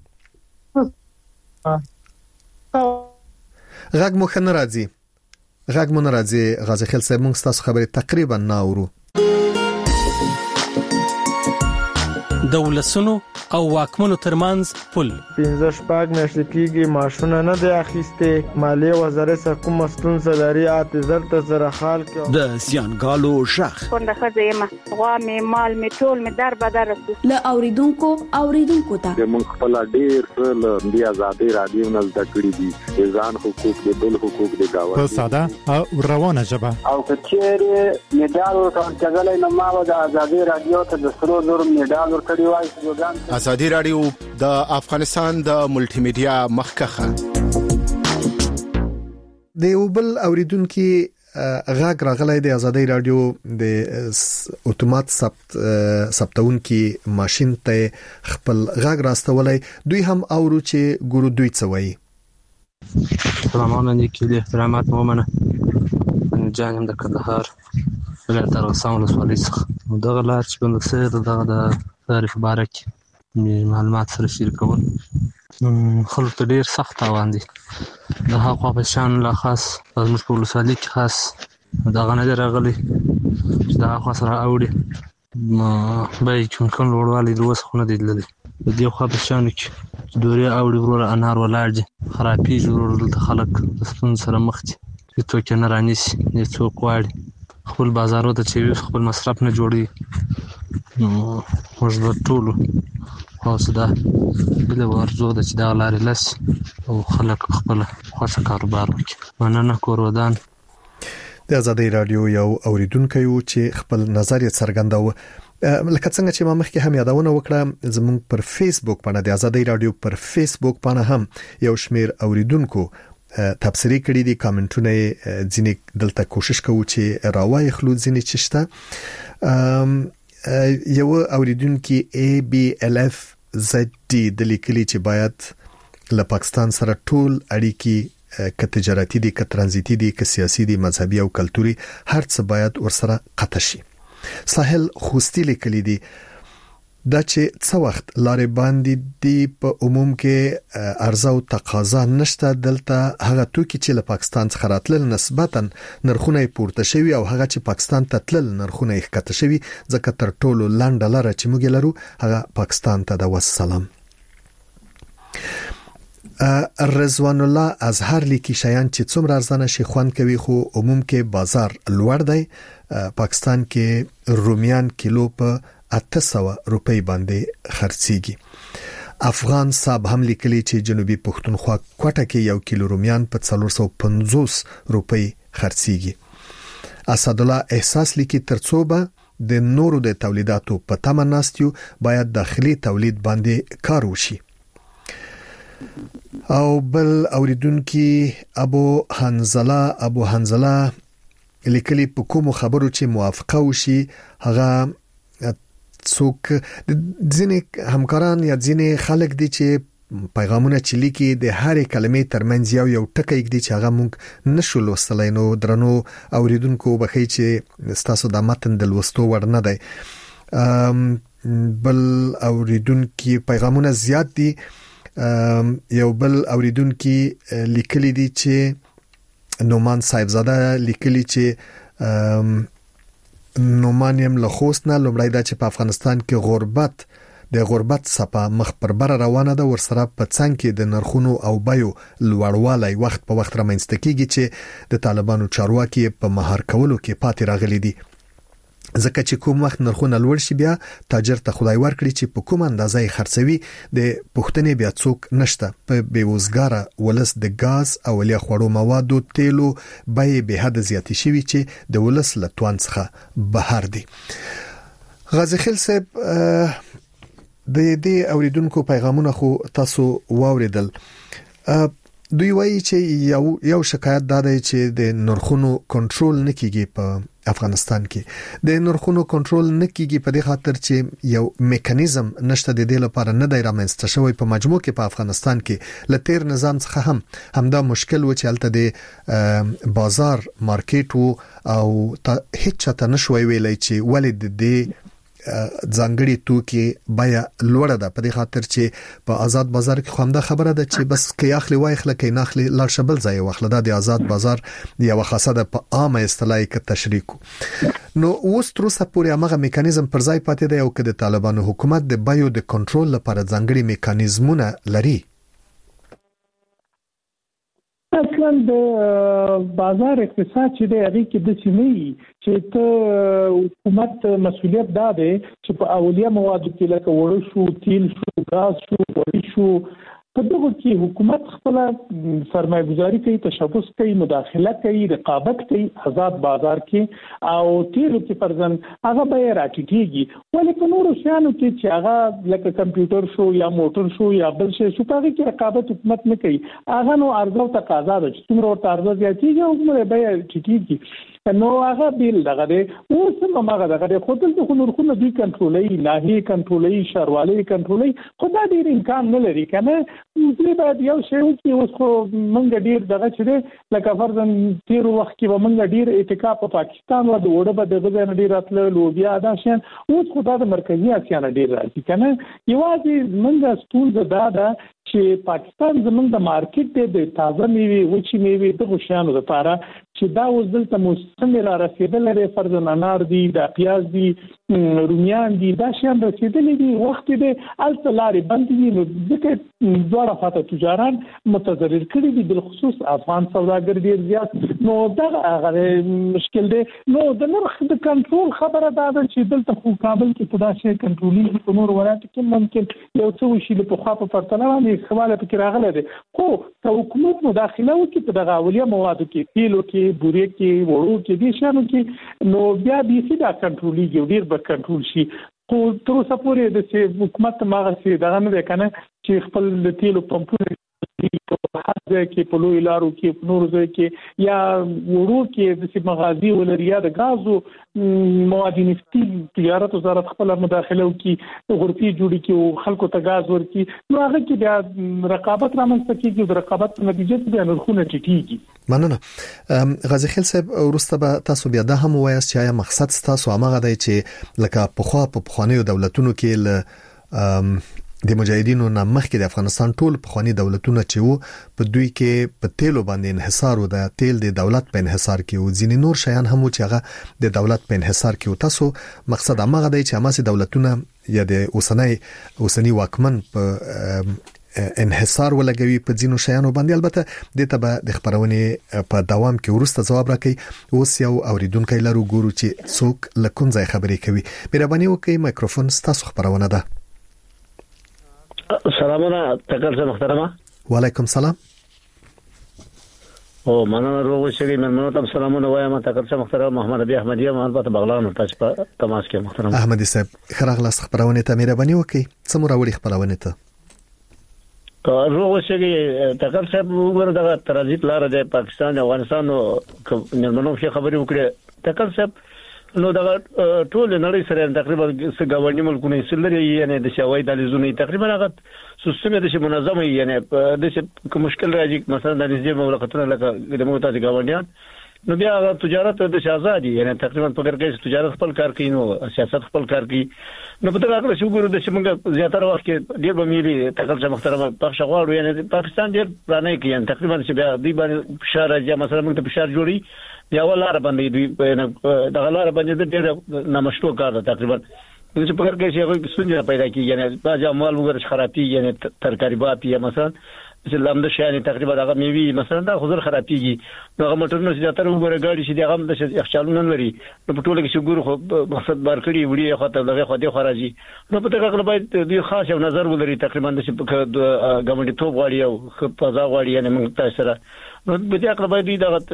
غاګ مو خنه راځي غازی خیل صاحب موږ تاسو خبرې تقریبا ناورو. د ولسونو او واکمنو ترمنځ پل 15 شپږ میاشتې کېږي ماشونه نه دی اخیسته مالیه وزارت سره کوم ستونزه لري اته زرته سره حال کې د زیانګالو شخ څنګه خزه غوا می مال می ټول می در بدر له اوریدونکو ته موږ خپل ډیر څه د آزادي رادیو نه زده کړی دي ځان حقوق د بل حقوق د گاوه په ساده او روانه ژبه او کچېره میډال ورکړل کېدل نو ما د آزادي رادیو ته د سرو زر میډال ورکړی وای. آزادي رادیو د افغانستان د ملټي میډیا مخکخه د یو بل اوریدونکو غاګ راغلی د ازادي رادیو د اتومات ثبتون کې ماشين ته خپل غاګ راستولای دوی هم اورو چې ګورو دوی څه وایي. سلام علیکم احترامات مومنه جانم د کندهار ولایت ارغسان ولسوالۍ څخه دغه لار چې بند سره دغه د تاریخ بارک معلومات سره شریکول خلک ته ډیر سخت تاوان دي. د هغه په شان لا خاص زموږ په ولسوالۍ کې خاص دغه نه راغلي چې دا خاص را اوړي ما به کوم لوړوالي د وسخ نه دیدل د دې خو په شان کې دوري اوړي ورور انار ولاړ دي خرابي ضرور دلته خلک ستون سره مخ دي چې څوک نه رانیسي نه څوک واړي خپل بازارو ته چې خپل مصرف نه جوړي موږ به ټول خاص ده بل ورزو د چې دا لارې لس او خلک خپل خوښ کاروبار وکړي. مننه کورودان. د ازادي رادیو یو اوریدونکو چې خپل نظر یې څرګنداوه. لکه څنګه چې ما مخکې هم یادونه وکړه زموږ پر فیسبوک باندې د ازادي رادیو پر فیسبوک باندې هم یو شمیر اوریدونکو تبصری کړي دي کامنټونه ځینې دلته کوشش کوي چې راوای خلود ځینې چشته. یو اوریدونکو ABLF ZD د لیکلي چې باید له پاکستان سره ټول اړیکې ک تجارتي دي ک ترانزیتي دي ک سیاسي دي مذهبي او کلتوري هر څه باید ورسره قطع شي. ساحل خوستی لیکلي دي دا چې څو وخت لارې باندې دی په عموم کې عرضه او تقاضا نشته دلته هغه توکي چې له پاکستان څخه راتلل نسبتا نرخونه پورته شوی او هغه چې پاکستان ته تلل نرخونه یې ښکته شوی ځکه تر ټولو لاندې لاره چې موږ لرو هغه پاکستان ته د وسلام. رضوان الله ازهر لیکي شیان چې څومره ارزانه شي خوان کوي خو عموم کې بازار لوړ دی. پاکستان کې رومیان کیلو په 800 روپۍ باندې خرڅيږي. افغان صاحب هم لیکلي چې جنوبي پښتونخوا کوټه کې یو کیلو رومیان په 450 روپۍ خرڅيږي. اسد الله احساس لیکي ترڅو به د نورو د تولیداتو په تمناستیو باید داخلي تولید باندې کار وشي. او بل اوریدونکو ابو حنزله لیکلي په کوم خبرو چې موافقه وشي هغه څوک ځینې همکاران یا ځینې خلک دي چې پیغامونه چې لیکي د هرې کلمې ترمنځ یو ټکی دی چې هغه مونږ نشو لوستلای نو درنو اوریدونکو بخی چې ستاسو د متن د لوستو ور نه دی. بل اوریدونکو پیغامونه زیات دي. یو بل اوریدونکو لیکلي دي چې نومان صاحبزاده لیکلي چې نومانیم له خوستنه لومړی دا چې په افغانستان کې غربت صفه مخ پر بره روانه ده ورسره په څنګ کې د نرخونو او بیو لوړوالی وخت په وخت رامنځته کیږي چې د طالبانو چارواکي په مهار کولو کې پاتې راغلي دي ځکه چې کوم وخت نرخونه لوړ شي بیا تاجر ته خدای ورکړي چې په کوم اندازې خرڅوي د پښتنې بیا څوک نشته په بیوزګاره ولس د غاز او ولیا خوړو موادو تیلو به به حد زیاتی شوی چې د ولس لتوان څخه بهر دي. غازی خیل صاحب د دې اوریدونکو پیغامونه خو تاسو واوریدل. دوی وایي چې یو شکایت دا دی چې د نرخونو کنټرول نکېږي په افغانستان کې د نرخونو کنټرول نکېږي په دې خاطر چې یو میکانیزم نشته د دې لپاره نه دی رامنځته شوی په مجموع کې په افغانستان کې لتیر نظام څخه همدا مشکل و چې الته د بازار مارکیټ او هیڅ چاته نشوي ویلای چې ولې د ځانګړي توکي بیا لوړه ده په دې خاطر چې په آزاد بازار کې خوانده خبره ده چې بس کې اخلي وای خلک نه اخلي لار شبل ځای واخله د آزاد بازار یو خاصه ده په عامه اصطلاح کې تشریک. نو اوس تر اوسه پورې هغه میکانیزم پر ځای پاتې دی او که د طالبانو حکومت د بایو د کنټرول لپاره ځانګړي میکانیزمونه لري. اصلا د بازار اقتصاد چې د هغه کې د سیمې چې ته حکومت مسؤلیت دا دی چې په اولیه موادو کې لکه وړو شو تیل شو غاز شو وړي شو په دغه کې حکومت خپل سرمایه‌ګذاري کوي، تشبث کوي، مداخله کوي، رقابت کوي آزاد بازار کې او تیلو کې فرضاً هغه به راټیټيږي، ولې په نورو شیانو کې چې هغه لکه کمپیوټر شو یا موټر شو یا بل شی شو په کې رقابت حکومت نه کوي، هغه نو عرضه او تقاضا ده چې څومره ورته عرضه زیاتېږي او څومره به ټیټېږي، نو هغه بیل دغه دی اوس هم هغه دغه دی خو دلته خو نرخونه دوی کنټرولوي، ناحیې کنټرولوي، ښاروالۍ کنټرولوي، خو دا ډېر امکان نه لري که نه دوی باید یو شی وکړي. اوس خو موږ ډېر دغه چې دی لکه فرضاً تېرو وخت کې به موږ ډېر اتکا په پاکستان و د اوړه به دغه ځای نه ډېر راتله لوبیا دا شیان، اوس خو دا د مرکزي اسیا نه ډېر راځي که نه. یوازې موږ ستونزه دا ده چې پاکستان زموږ د مارکیټ دی د تازه میوې وچې میوې دغو شیانو لپاره چې دا اوس دلته موسمې را رسېدلی دی، فرضاً انار دي، دا پیاز دي، رومیان دي، دا شیان رسېدلي دي، وخت دی هلته لارې بندې دي، نو ځکه دواړه خواته تجاران متضرر کړي دي، بالخصوص افغان سوداګر ډېر زیات، نو دغه هغه مشکل دی. نو د نرخ د کنټرول خبره دا ده چې دلته خو کابل کې په دا شی کنټرولېږي، په نورو ولایتو کې ممکن یو څه وشي د پخوا په پرتله باندې سواله پکې راغلی دی، خو که حکومت مداخله وکړي په دغه اولیه موادو کې، تیلو کې، بورې کې، وړو کې، دې شیانو کې، نو بیا بیخي دا کنټرولېږي او ډېر به کنټرول شي. خو تر اوسه پورې د چې حکومت هماغسې دغه نه دی که نه چې خپل د تیلو پمپونه هر ځای کې په لویو لارو کې، په نورو ځای کې یا وړو کې داسې مغازي ولري یا د ګازو مواد نفتي تجارت وزارت خپله مداخله وکړي، غرفې جوړې کړي او خلکو ته ګاز ورکړي، نو هغه کې بیا رقابت رامنځته کېږي او د رقابت په نتیجه کې بیا نرخونه ټیټېږي. مننه. غازي خیل صاحب، وروسته به تاسو بیا دا هم ووایاست چې آیا مقصد ستاسو هماغه دی چې لکه په پخوانیو دولتونو کې له د مجاهدینو نه مخکې د افغانستان ټول پخوانی دولتونه چې وو په دوی کې په تیلو باندې انحصار و، د تیل د دولت په انحصار کې و، ځینې نور شیان هم چې هغه د دولت په انحصار کې و. تاسو مقصد هماغه دی چې هماسې دولتونه یا د اوسنی واکمن په انحصار ولګوي په ځینو شیانو باندې. البته د ته به د خبرونې په دوام کې ورسته ځواب راکړي. اوس یو اوریدونکو لرو ګورو چې څوک لکون ځای خبرې کوي. مهرباني وکړئ مایکروفون ستاسو خبرونه ده. سلامونه تکل صاحب محترمه. وعلیکم سلام. او مننه روغ شری مننه تم سلامونه وایم تکل صاحب محترم محمد ابي احمدي البته بغلان تاسو په تماس کې محترم احمدي صاحب خراغلاس خبرونه ته مهرباني وکړئ. څومره وړي خبرونه ته روغ شری تکل صاحب وګوره دا ترانزیت لار د پاکستان او افغانستان نو خبرې وکړه تکل صاحب. نو دا ټول نړۍ سره تقریبا څنګه ملکونه سلري یعنی د شوای د لزونی تقریبا هغه سیستم د منظمه یعنی د مشکل راځي مثلا د نږدې مملکتونو لکه د موتاز ګاونډیان نو بیا تجارت د آزادي یعنی تقریبا په ګرګې تجارت خپل کار کوي نو سیاست خپل کار کوي نو په دغه اړه شوګورو د شمنګ زیاتره وخت کې ډیر به ملي تقریبا محترمه پښه غواړو یعنی پاکستان ډیر پرانه کې یعنی تقریبا چې بیا دی باندې فشار راځي مثلا موږ ته فشار جوړي یا ولاره باندې دوی دغه لار باندې ډېر نامشروع کار ده تقریبا چې په ګرګې شي څنګه پیدا کیږي یعنی باج مال وګړي خرابي یعنی ترکاریبات یا مثلا چې لامده شي تقریبا دغه میوي مثلا دا حضور خرابيږي نو هغه موټرونه چې تر وګړي ګاډي شي دغه د اخچالونه لري نو په ټوله کې چې ګورو خو مقصد بار کړی وړي خاطر دغه خو دې خراجي نو په دغه باید دوی خاص یو نظر ولري تقریبا د ګمنډي توپ غواړي او فضا غواړي یعنی موږ تاسو سره نو په دې اړه باید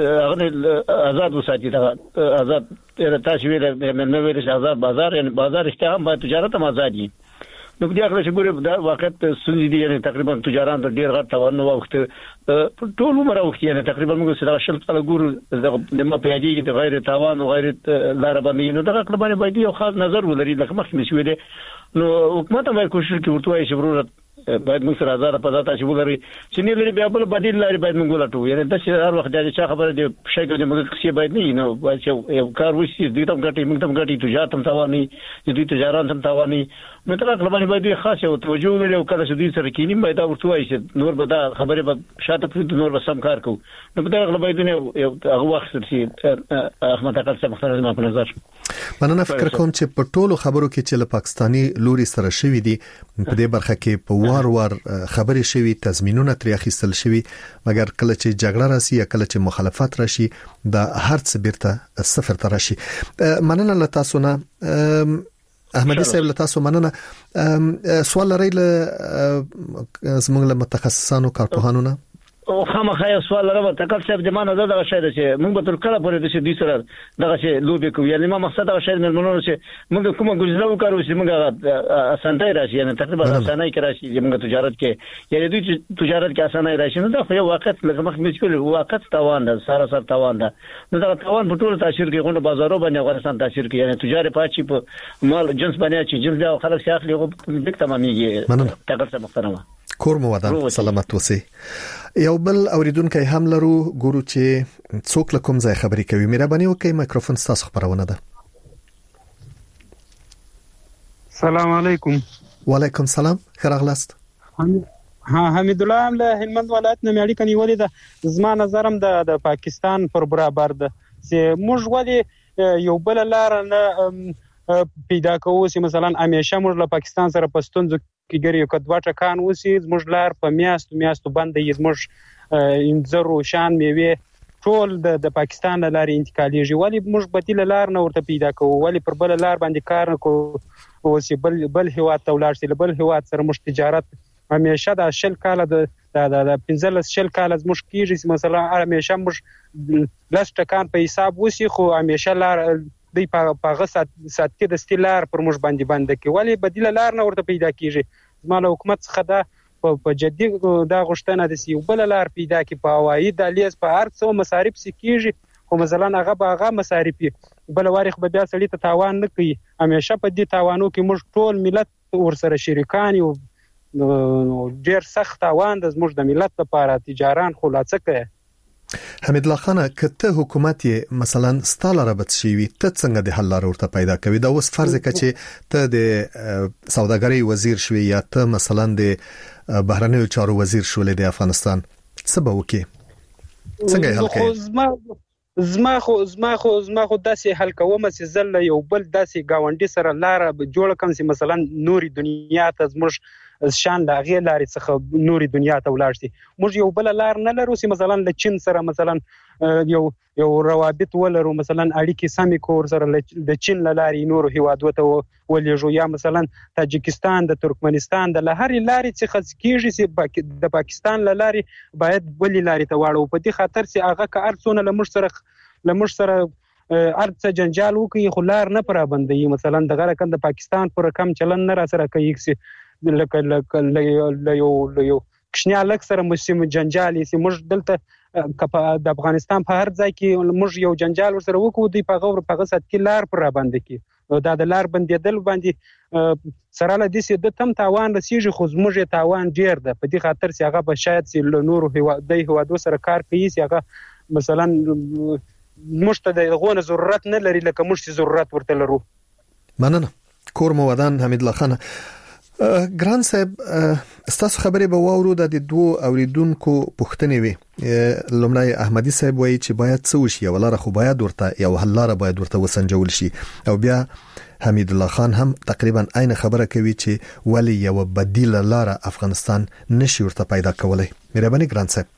دغه آزاد وساتي دغه آزاد تاسو ویل نو ویل آزاد بازار یعنی بازار اشتهام باید تجارت هم آزادي نو په دې اړه چې ګورې دا واقعیت سنجي دي یعنی تقریبا تجاران د ډیر غټ توان وخت ټول عمر وخت یعنی تقریبا موږ سره شل کال ګورو د مپیادي د غیر توان او غیر لار باندې نو دا خپل باندې یو خاص نظر ولري لکه مخکې مشوي دي نو حکومت هم کوشش کوي ورته چې ضرورت باید موږ سره آزاد په ذات شي ولري چې نه لري بیا بل بدیل لري باید موږ ولټو یعنی د هر وخت د چا خبره دی شي کې موږ څه باید نه نو باید یو کار وشي دوی ته ګټي موږ ته ګټي تجارت هم تواني دوی تجارت هم تواني نو تر هغه باندې باید خاصه او توجه لري او کله چې دوی سره کینی باید ورته وایي چې نور به دا خبره به شاته پرې نور به سم کار کوو نو په هغه باید یو هغه وخت چې احمد اقل څه مختلف ما په نظر مننه فکر کوم چې په ټولو خبرو کې چې له پاکستانی لوري سره شوې دي په دې برخه کې په وار خبرې شوي تضمینونه ترې اخیستل شوي مګر کله چې جګړه راشي یا کله چې مخالفت راشي دا هر څه بیرته صفر ته راشي. مننه له تاسو نه احمدي صاحب له تاسو مننه. سوال لري له زموږ له متخصصانو کارپوهانو نه او خامخا یو سوال لرم تکل صاحب د مانه دغه شی ده چې موږ به تر کله پورې د دې سره دغه شی لوبي کوو. یعنی ما مقصد دا شی نه منو چې موږ کومه ګزاره وکړو چې موږ اسانتای راشي، یعنی تقریبا اسانای کې راشي چې موږ تجارت کې یعنی دوی تجارت کې اسانای راشي. نو دا خو یو وخت لکه مخ مشکل وخت تاوان ده، سره تاوان ده. نو دا تاوان په ټول تاثیر کې غونډه بازارو باندې افغانستان تاثیر کې، یعنی تجارت پاتې په مال جنس باندې چې جنس دا خلک شي اخلي غو لیک تماميږي. تکل صاحب محترمه کور مو ودان سلامت اوسئ. یو بل اوریدونکو هم لرو، ګورو چې څوک له کوم ځای خبرې کوي. مهرباني وکړئ میکروفون تاسو خبرونه ده. سلام علیکم. وعلیکم السلام، خراغلاست. حمید الله هم له هلمند ولایت نه اړیکه نیولې ده. زما نظرم د پاکستان پر برابر ده چې موږ ولې یو بل لار نه پیدا کوو چې مثلا همیشه موږ له پاکستان سره پښتون کېږي یو کډوا ټکان وسی زموږ لار په میاشتو باندې زموږ انځر او شان میوه ټول د پاکستان لارې انتقالیږي. ولی موږ بدیل لار نه ورته پیدا کوو، ولی پر بل لار باندې کار نه کوو او چې بل هیواد ته ولاړ شي. بل هیواد سره موږ تجارت همیشه د 10 کال د 15 کال موږ کېږي مثلا همیشه موږ لاس ټکان په حساب وسی خو همیشه لار دی په غسات کې د ستلار پر موږ باندې کې، ولی بدیل لار نه ورته پیدا کیږي. زموږ حکومت څخه دا په جدي دا غوښتنه ده چې یو بل لار پیدا کی په هوایي دهلیز په هر څو مصارف سکیږي، خو مثلا هغه مصارف بل وارخ به بیا سړی ته تاوان نه کوي. همیشه په دې تاوانو کې موږ ټول ملت ورسره شریکان یو. ډیر سخت تاوان د زموږ د ملت لپاره تجاران خلاصه کوي. حمید الله خان، کته حکومت مثلا ستاله رابط شي ته څنګه د حل لار ورته پیدا کوي؟ دا اوس فرض کړه چې ته د سوداګرۍ وزیر شوی یا ته مثلا د بهرنیو چارو وزیر شولې د افغانستان، څه به وکړي؟ څنګه حل کوي؟ زما خو داسې حل کوم چې زل یو بل داسې گاونډي سره لار جوړ کم چې مثلا نوري دنیا ته زموږ شان د غیر لارې څخه نوري دنیا ته ولاړ شي. موږ یو بل لار نه لرو چې مثلا له چین سره مثلا یو روابط ولرو، مثلا اړیکې سمې کور سره د چین لارې نور هیوادو ته ولېږو، یا مثلا تاجکستان د ترکمنستان د لهرې لارې څخه کیږي چې د پاکستان لارې باید بلې لارې ته واړو. په دې خاطر چې هغه که ارڅونه لمر سره ارڅ جنجال وکي خو لار نه پر باندې مثلا دغه رقم د پاکستان پر کم چلن نه را سره کوي چې لکه یو کښنیا لک سره مسیم جنجال چې موږ دلته د افغانستان په هر ځای کې موږ یو جنجال ورسره وکړو دی په غوړ په غسات کې لار پر باندې کې دا د لار بندیدل باندې سره له دې چې د تم تاوان رسیږي خو موږ تاوان ډیر ده. په دې خاطر چې هغه به شاید چې نور هیوادو سره کار کوي چې هغه مثلا موږ ته د غوونه ضرورت نه لري لکه موږ چې ضرورت ورته لرو. مننه. کور مو ودان حمید الله خان. ګران صاحب، تاسو خبرې به واورو د دوه اوریدونکو پوښتنې وي. لومړی احمدي صاحب وایي چې باید څه وشي، یو لاره خو باید ورته یو حل لاره باید ورته وسنجول شي، او بیا حمید الله خان هم تقریبا عین خبره کوي چې ولی یو بدیل لاره افغانستان نشي ورته پیدا کولای. مهرباني ګران صاحب.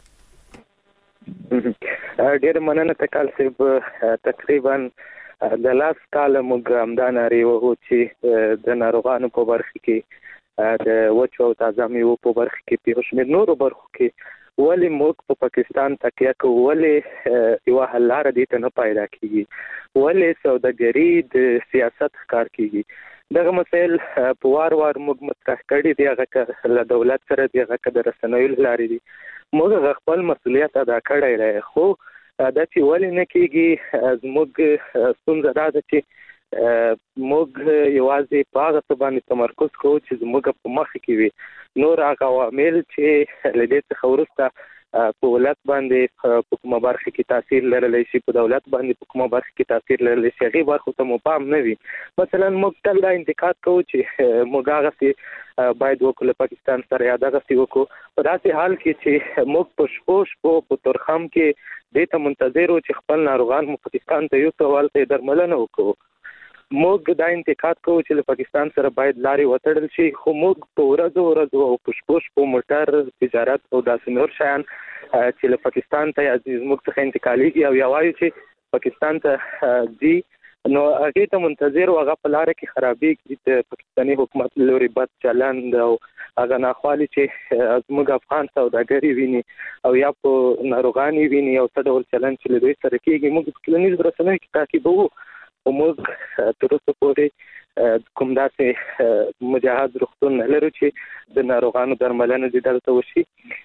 ډیر مننه تکال صاحب. تقریبا د لاس کال موږ امداناري وو چې د ناروغانو په برخه کې د وچو او تازه میوو په برخه کې په شمیر نورو برخو کې ولی موږ په پاکستان تکیه کوو، ولی یو حل لاره دې ته نه پیدا کیږي، ولی سوداګري د سیاست ښکار کیږي. دغه مسایل په وار موږ مطرح کړي دي، هغه له دولت سره دی، هغه د رسنیو لارې دي. موږ خپل مسؤلیت ادا کړی دی، خو دا چې ولې نه کېږي زموږ ستونزه دا ده چې موږ یوازې په هغه څه باندې تمرکز کوو چې زموږ په مخکې کې وي. نور هغه عوامل چې له دې څخه وروسته په ولایت باندې په کومه برخه کې تاثیر لرلی شي، په دولت باندې په کومه برخه کې تاثیر لرلی شي، هغې برخو ته مو پام نه وي. مثلا موږ تل دا انتقاد کوو چې موږ هغسې باید وکړو له پاکستان سره، یا دغسې وکړو په داسې حال کې چې موږ په شپو په تورخم کې دې ته منتظر وو چې خپل ناروغان مو پاکستان ته یوسو، هلته یې درملنه وکړو. موږ دا انتقاد کوو چې له پاکستان سره باید لارې وتړل شي، خو موږ په ورځو او په شپو موټر تجارت او داسې نور شیان چې له پاکستان ته زموږ څخه انتقالیږي او یا وایو چې پاکستان ته ځي نو هغه ته منتظر او هغه په لار کې خرابې د پاکستاني حکومت لوري بد چلند او هغه ناخوالي چې زموږ افغان سوداګری ویني او یا په ناروغاني ویني او څه ډول چلند چې دوی سره کېږي موږ په کلینیز رسنۍ کې تعقیب وو او موږ تر اوسه پورې کوم داسې مجهز روغتون نه لرو چې د ناروغانو درملنه دي دلته وشي.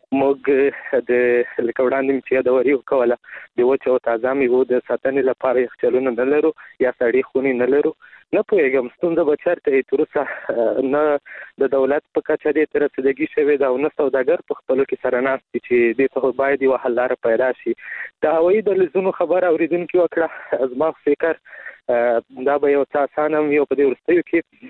موږ د لکه وړاندې چې د وری وکوله د وچ او تازه میوو د ساتنې لپاره یخچالونه نه لرو یا سړې خونې نه لرو. نه پوهېږم ستونزه به چېرته تر اوسه نه د دولت په کچه دې ته رسیدګي شوې ده او نه سوداګر په خپلو کې سره ناست دي چې دې ته باید یوه حل لاره پیدا شي. د هوایي دهلیزونو خبره اورېدونکي وکړه. زما فکر دا به یو څه اسانه وي او په دې وروستیو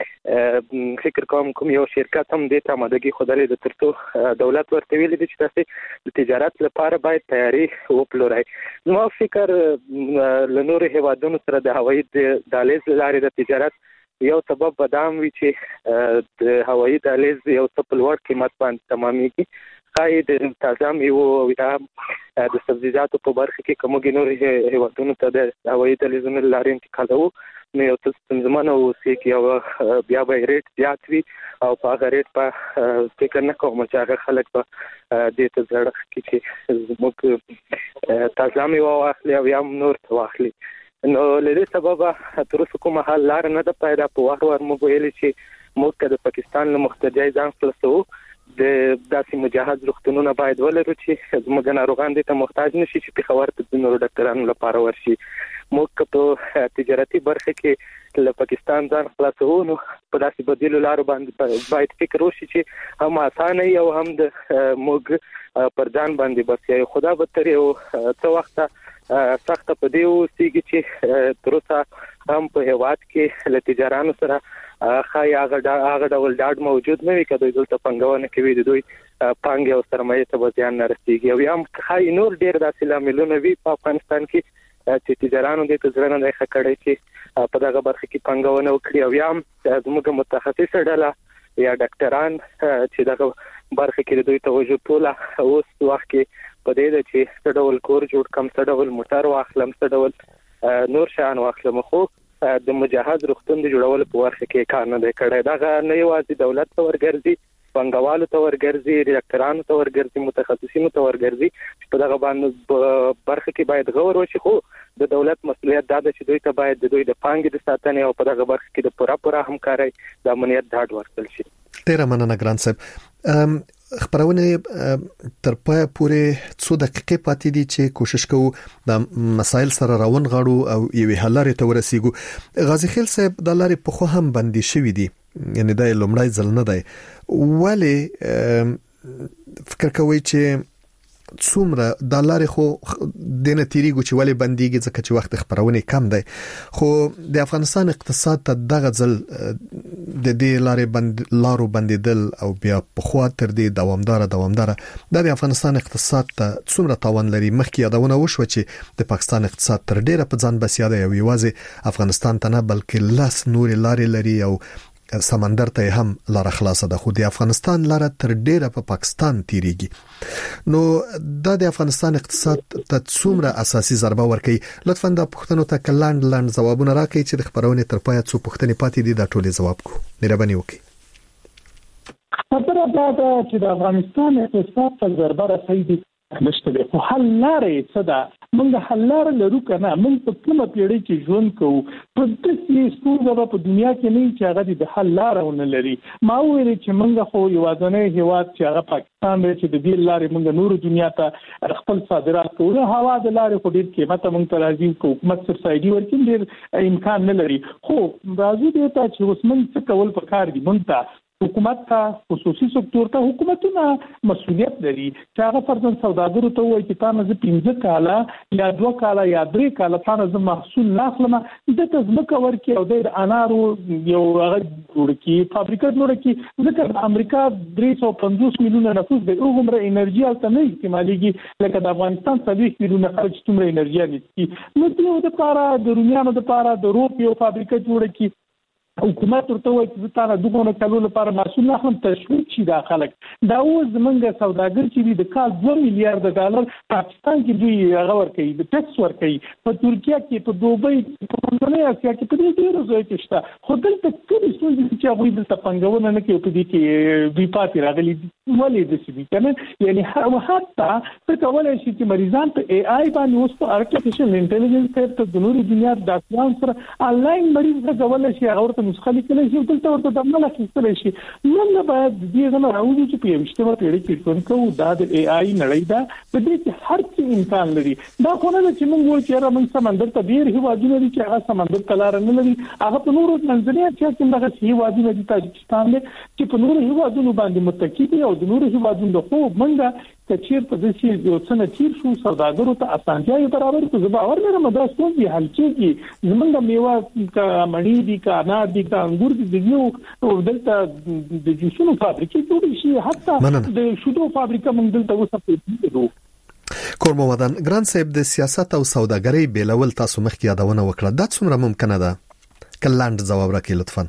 کې فکر کوم کوم یو شرکت هم دې ته آمادګي ښودلې ده تر څو دولت ورته ویلي دي چې تاسې د تجارت لپاره باید تیاري وپلورئ. زما فکر له نورو هیوادونو سره د هوایي دهلیز له لارې د تجارت یو سبب بدام وي چې د هوایي دهلیز یو څه په لوړ قیمت باندې تمامېږي. ښایي د تازه میوو او یا د سبزیجاتو په برخه کې که موږ نورو هیوادونو ته د هوایي دهلیزونو له لارې انتقالوو نو یو څه ستونزمنه اوسېږي او بیا به ریټ زیات وي او په هغه ریټ به فکر نه کوم چې هغه خلک به دې ته زړښت کړي چې زموږ تازه میوه واخلي او یا نور څه واخلي. نو له دې سببه تر اوسه کومه حل لاره نه ده پیدا. په وار وار موږ ویلي چې موږ که د پاکستان له محتجای ځان خلاصوو د داسې مجهز روغتونونه باید ولرو چې زموږ ناروغان دې ته محتاج نشي چې پېښور ته د نورو ډاکټرانو لپاره ورشي. موږ که په تجارتي برخه کې له پاکستان ځان خلاصوو نو په داسې بدیلو لارو باندې باید فکر وشي چې هم اسانه وي او هم د موږ پر ځان باندې بسیا. خدا به تر یو څه وخته سخته په دې اوسېږي چې تر اوسه هم په هېواد کې له تجارانو سره ښایي هغه ډول ډاډ موجود نه وي که دوی دلته پانګونه کوي د دوی پانګې او سرمایې ته به زیان نه رسېږي. او یا هم ښایي نور ډېر داسې لاملونه وي په افغانستان کې چې تجارانو دې ته زړه نه دی ښه کړی چې په دغه برخه کې پانګونه وکړي او یا هم زموږ متخصصه ډله یا ډاکټران چې دغه برخه کې د دوی توجه ټوله اوس وخت کې په دې ده چې څه ډول کور جوړ کړم، څه ډول موټر واخلم، څه ډول نور شیان واخلم. خو د مجهز روغتون د جوړولو په برخه کې کار نه دی کړی. دغه نه یوازې دولت ته ورګرځي، پانګوالو ته ورګرځي، ډاکټرانو ته ورګرځي، متخصصینو ته ورګرځي. په دغه باندې برخه کې باید غور وشي. خو د دولت مسؤلیت دا ده چې دوی ته باید د دوی د پانګې د ساتنې او په دغه برخه کې د پوره همکارۍ د امنیت ډاډ ورکړل شي. ډیره مننه ګران صاحب. خبرونه تر پای پورې څو دقیقې پاتې دي چې کوشش کوو د مسایل سره راون غاړو او یوې حل لارې ته ورسیږو. غازی خیل صاحب د لارې په خو هم بندي شوې دي، یعنی دا لومړی ځل نه دی. ولی فکر کوي چې څومره د لارې خو د نتیریږي چې ولی بنديږي ځکه چې وخت خبرونه کم دی، خو د افغانستان اقتصاد ته دغه ځل د دې لارو بندیدل او بیا په خوا تر دې دوامدار د افغانستان اقتصاد ته څومره تاوان لري. مخکې یادونه وشو چې د پاکستان اقتصاد تر ډیره په ځان بسیا دی او یوازې افغانستان ته نه بلکې لاس نور لارې لري او سمندر ته هم لار خلاصه ده. خو د افغانستان لار تر ډیره په پاکستان تیریږي. نو د افغانستان اقتصاد ته څومره اساسي ضربه ورکوي؟ لطفا د پوښتنو ته کلاند ځوابونه راکړئ چې د خبرونه تر پای څو پوښتنې پاتې دي دا ټولې ځواب کو. مهرباني وکړئ. خبره دا ده چې د افغانستان اقتصاد ته ضربه رسېږي نشته دی. خو حل لارې څه ده؟ موږ حل لاره لرو که نه؟ موږ په کومه پیړۍ کې ژوند کوو؟ په داسې ستونزه به په دنیا کې نه چې هغه د حل لاره ونه لري. ما وویل چې موږ خو یوازینی هېواد چې هغه پاکستان دی چې د دې لارې موږ نورو دنیا ته خپل صادرات کوو. هوا د لارې خو ډېر قیمته موږ ته راځي، حکومت سبسایډي ورکوي، ډېر امکان نه لري. خو راځو دې ته چې اوس موږ څه کول پکار دي. موږ ته حکومت ته، خصوصي سکتور ته، حکومتونه مسؤلیت لري چې هغه فرضاً سوداګرو ته وایي چې تاسو زه 15 کاله یا 2 کاله یا 3 کاله تاسو زه محصول نه اخلم، دته ځمکه ورکړي او د انارو یو هغه جوړ کړي، فابریکه جوړ کړي. ځکه د امریکا 350 میلیونه نفوس دی، هغومره انرژي هلته نه استعمالېږي لکه د افغانستان 40 میلیونه خلک چې څومره انرژي نیسي. نو دوی د رومیانو دپاره د روپ یو فابریکه جوړه کړي حکومت ورته وایي چې تاسو دغه کلو لپاره مسؤل نه هم تشویق شي د خلک دا اوس زمونږ سوداګر چې د کال 2 میلیارډ ډالر پاکستان کې دوی هغه ورکوي د ټیکس ورکوي په ترکیه کې په دوبۍ په اندونیزیا کې په دې ډیرو ځایو کې شته خو دلته ټول څه چې هغه دلته پنګونه نه کوي په دې کې دوی پاتې راغلي ولې د سې کنه یعنی حتی څه کولای شي چې مریضان په AI باندې اوس په ارتفیشل انټيليجنس ته د نورو دنیا د ډاکټرانو سره آنلاین مریض کولای شي هغه نسخه لیکلی شي دلته ورته د عمل اخیستلی شي موږ باید دې نه راوځو چې په 21مه پیړۍ کې څنګه کوو دا د AI نړۍ ده په دې کې هر څه امکان لري دا خو نه چې موږ وایو چې موږ سمندر ته ډیر هیوادونه دي چې هغه سمندر ته لار نه لري هغه په نورو منځنۍ چې څنګه هیوادونه دي تاجکستان دي چې په نورو هیوادونو باندې متکی دي او د نورو هیوادونو د خو موږ کچیر په دې یو څه نه تیر شو سوداګرو ته اسانتیاوې برابر کړو زه باور لرم دا ستونزې حل کیږي زمونږ میوه کا مڼې دي کا انار دي کا انګور دي او دلته د جوسونو فابریکې جوړې شي حتی د شودو فابریکه موږ دلته وسپېږو کورمو مدن ګران صاحب د سیاست او سوداګرۍ بیلول تاسو مخکې یادونه وکړه دا څومره ممکنه ده کلاند جواب راکړئ لطفا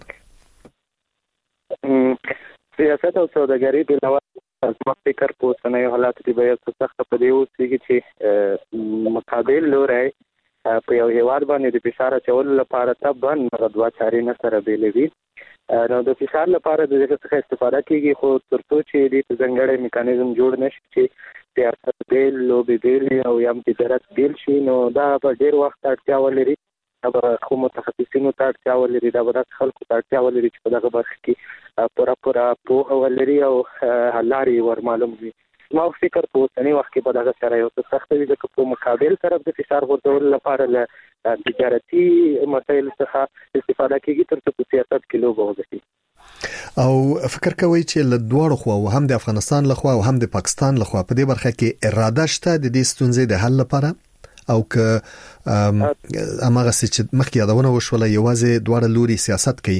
سیاست او سوداګرۍ بیلول ما فکر په اوسنیو حالاتو کې به یو څه سخت په دی اوسېږي چې مقابل لوري په یو هیواد باندې د فشار اچولو لپاره طبعا غدوا چارې نه سره بیلوي نو د فشار لپاره د دې څخه استفاده کیږي خو ترڅو چې د ځنګړې میکانیزم جوړ نشي چې سیاست بیل لوبي بیل او یم تجارت بیل شي نو دا به ډیر وخت اړتیا ولري دا خو متخصصینو ته اړتیا ولري دا به خلکو ته اړتیا ولري چې په دغه برخه کې پوره پوهه ولري او لارې ور معلوم وي ما فکر په اوسنی وخت کې به دغه سره یو څه سخت وي ځکه په مقابل طرف د فشار غورځولو لپاره له تجارتي مسایل څخه استفاده کیږي ترڅو په سیاست کې لوبه وکړي او فکر کوي چې له دوړو خو هم د افغانستان لخوا او هم د پاکستان لخوا په دې برخه کې اراده شته د دې ستونزې د حل لپاره او که امغه چې مخکې یادونه وشوله یوازې دوړ لوري سیاست کوي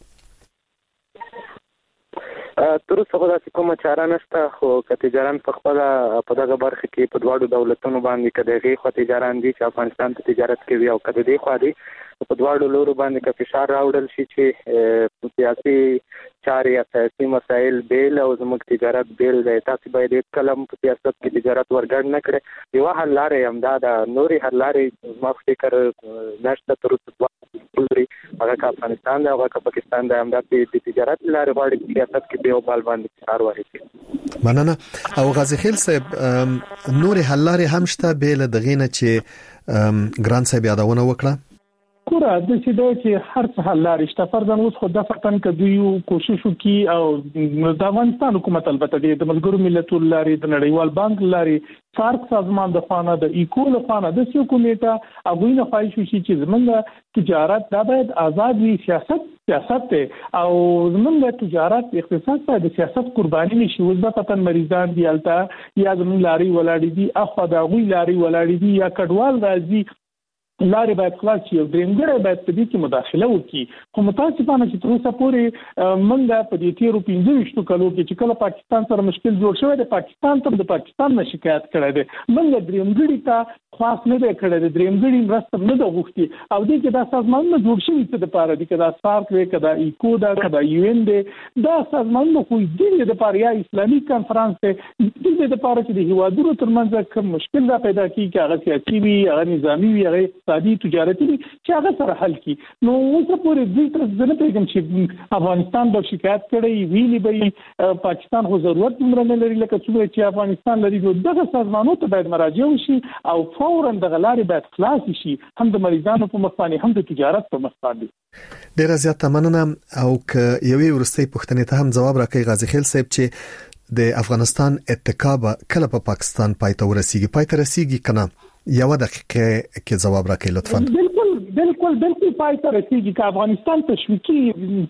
تر څو دا کومه چاره نشته خو کتجاران په خپل په دغه برخه کې په دواړو دولتونو باندې کدهغه خو تجاران دي چې افغانستان ته تجارت کوي او کده دی خو دي په دواړو لورو باندې که فشار راوړل شي چې سیاسي چارې یا سیاسي مسایل بیل او زموږ تجارت بیل دی تاسو باید کلم په سیاست کې تجارت ورګړ نه کړئ یو حل لارې هم دا نوري حل لارې ما فکر نشته تر اوسه لري هغه افغانستان دا هغه پاکستان دا هم د تجارت لارې غواړي سیاست کې به بال باندې کار واخلي مننه او غازی خیل صاحب نوري حل لارې هم شته بیل دغینه چې ګران صاحب یادونه وکړه کورا د چې هر څه حل لري شته فرضاً اوس خو د فتن کدیو کوشش وکي او د افغانستان حکومت البته د ملګرو ملتونو لاري د نړیوال بانک لاري سارک سازمان د خوانه د ایکو له خوانه د سیو کمیټه او غوینه خواهش وشي چې زمونږ تجارت دا باید آزاد وي سیاست او زمونږ تجارت اقتصاد ته د سیاست قرباني نشي اوس د فتن مریضان دی الته یا زمونږ لاري ولاړ دي اخو دا غوي لاري ولاړ دي یا کډوال راځي لارې باید خلاص شي او درېمګړی باید په دې کې مداخله وکړي خو متاسفانه چې تر اوسه پورې موږ په دې تیرو 15 کلو کې چې کله پاکستان سره مشکل جوړ شوی د پاکستان ته د پاکستان نه شکایت کړی دی موږ درېمګړي ته خاص نه دی کړی د درېمګړي مرسته نه د غوښتي او دې کې دا سازمانونه جوړ شوي څه د پاره دي کدا سارک وي کدا ایکو دا کدا UN دی دا سازمانونه خو دې د پاره یا اسلامي کانفرنس دی دې د پاره چې د هیوادونو ترمنځ کوم مشکل را پیدا کیږي هغه سیاسي وي هغه نظامی وي هغه اقتصادي تجارتي چې هغه سره حل کی نو اوس پورې دې تر ځنه پیغام چې افغانستان د شکایت کړي ویلي به پاکستان خو ضرورت عمر نه لري لکه څنګه چې افغانستان لري دغه سازمانونو ته باید مراجعه وشي او فورا د غلاري باید خلاص شي هم د مریضانو په مخ باندې هم د تجارت په مخ باندې ډیر زیات مننه او ک یوې ورستۍ پوښتنې ته هم جواب راکړي غازی خیل صاحب چې د افغانستان اتکاب کله په پاکستان پایته ورسیږي کنه یو دقیقه کې جواب راکړئ لطفا بالکل پایته رسیږي چې افغانستان تشویقي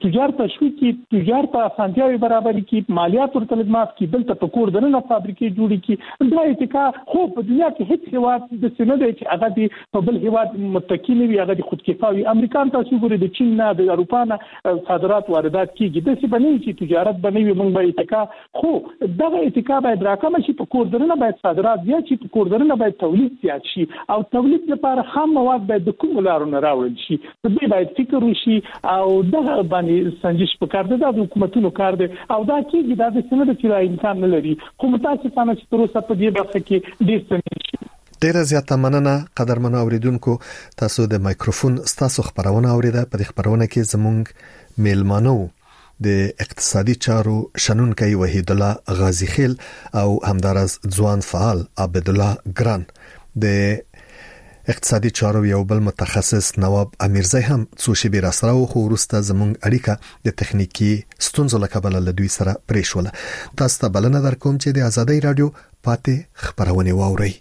تجارت اسانتیاوي برابر کی مالیات ورته معاف کی بل ته کور دنه فابریکې جوړې کی دا اتکا خو په دنیا کې هیڅ هیواد د سینه دی چې هغه دی په بل هیواد متکی نه وي هغه د خودکفاوي امریکان تاسو ګورئ د چین نه د اروپا نه صادرات واردات کیږي د څه بنوي چې تجارت بنوي موږ به اتکا خو دغه اتکا باید راکمه شي په کور دنه باید صادرات زیات شي په کور دنه باید تولید زیات زیات شي او تولید لپاره خام مواد باید د کوم لارو نه راوړل شي په دې باید فکر وشي او دغه باندې سنجش پکار ده د حکومتونو کار دی او دا کېږي دا د سمه د چې امکان نه لري خو متاسفانه چې تر اوسه په دې برخه کې ډېر څه ډیره زیاته مننه قدرمن اوریدونکو تاسو د مایکروفون ستاسو خبرونه اوریده په خبرونه کې زموږ میلمانو د اقتصادي چارو شنونکي وحید الله غازی خیل او همدارز ځوان فعال عبد الله ګران د اقتصادي چارو یو بل متخصص نواب امیرزی هم څو شی بیر اسره او خو ورسته زموږ اړیکه د تخنیکی ستونزو لکبل له دوی سره پریښول تاسو ته بلنه درکوم چې د ازادي رادیو پاتې خبرونه واورئ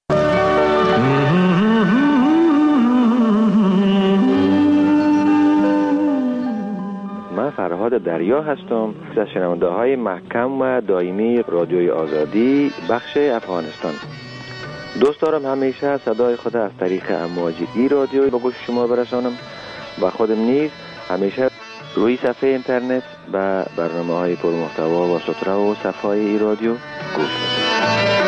من فرهاد دریا هستم از شنونده های محکم و دائمی رادیوی آزادی بخش افغانستان. دوست دارم همیشه صدای خود از طریق امواج ای رادیو به گوش شما برسانم و خودم نیز همیشه روی صفحه اینترنت به برنامه های پرمحتوا و سطره و صفحه ای رادیو گوش میدم.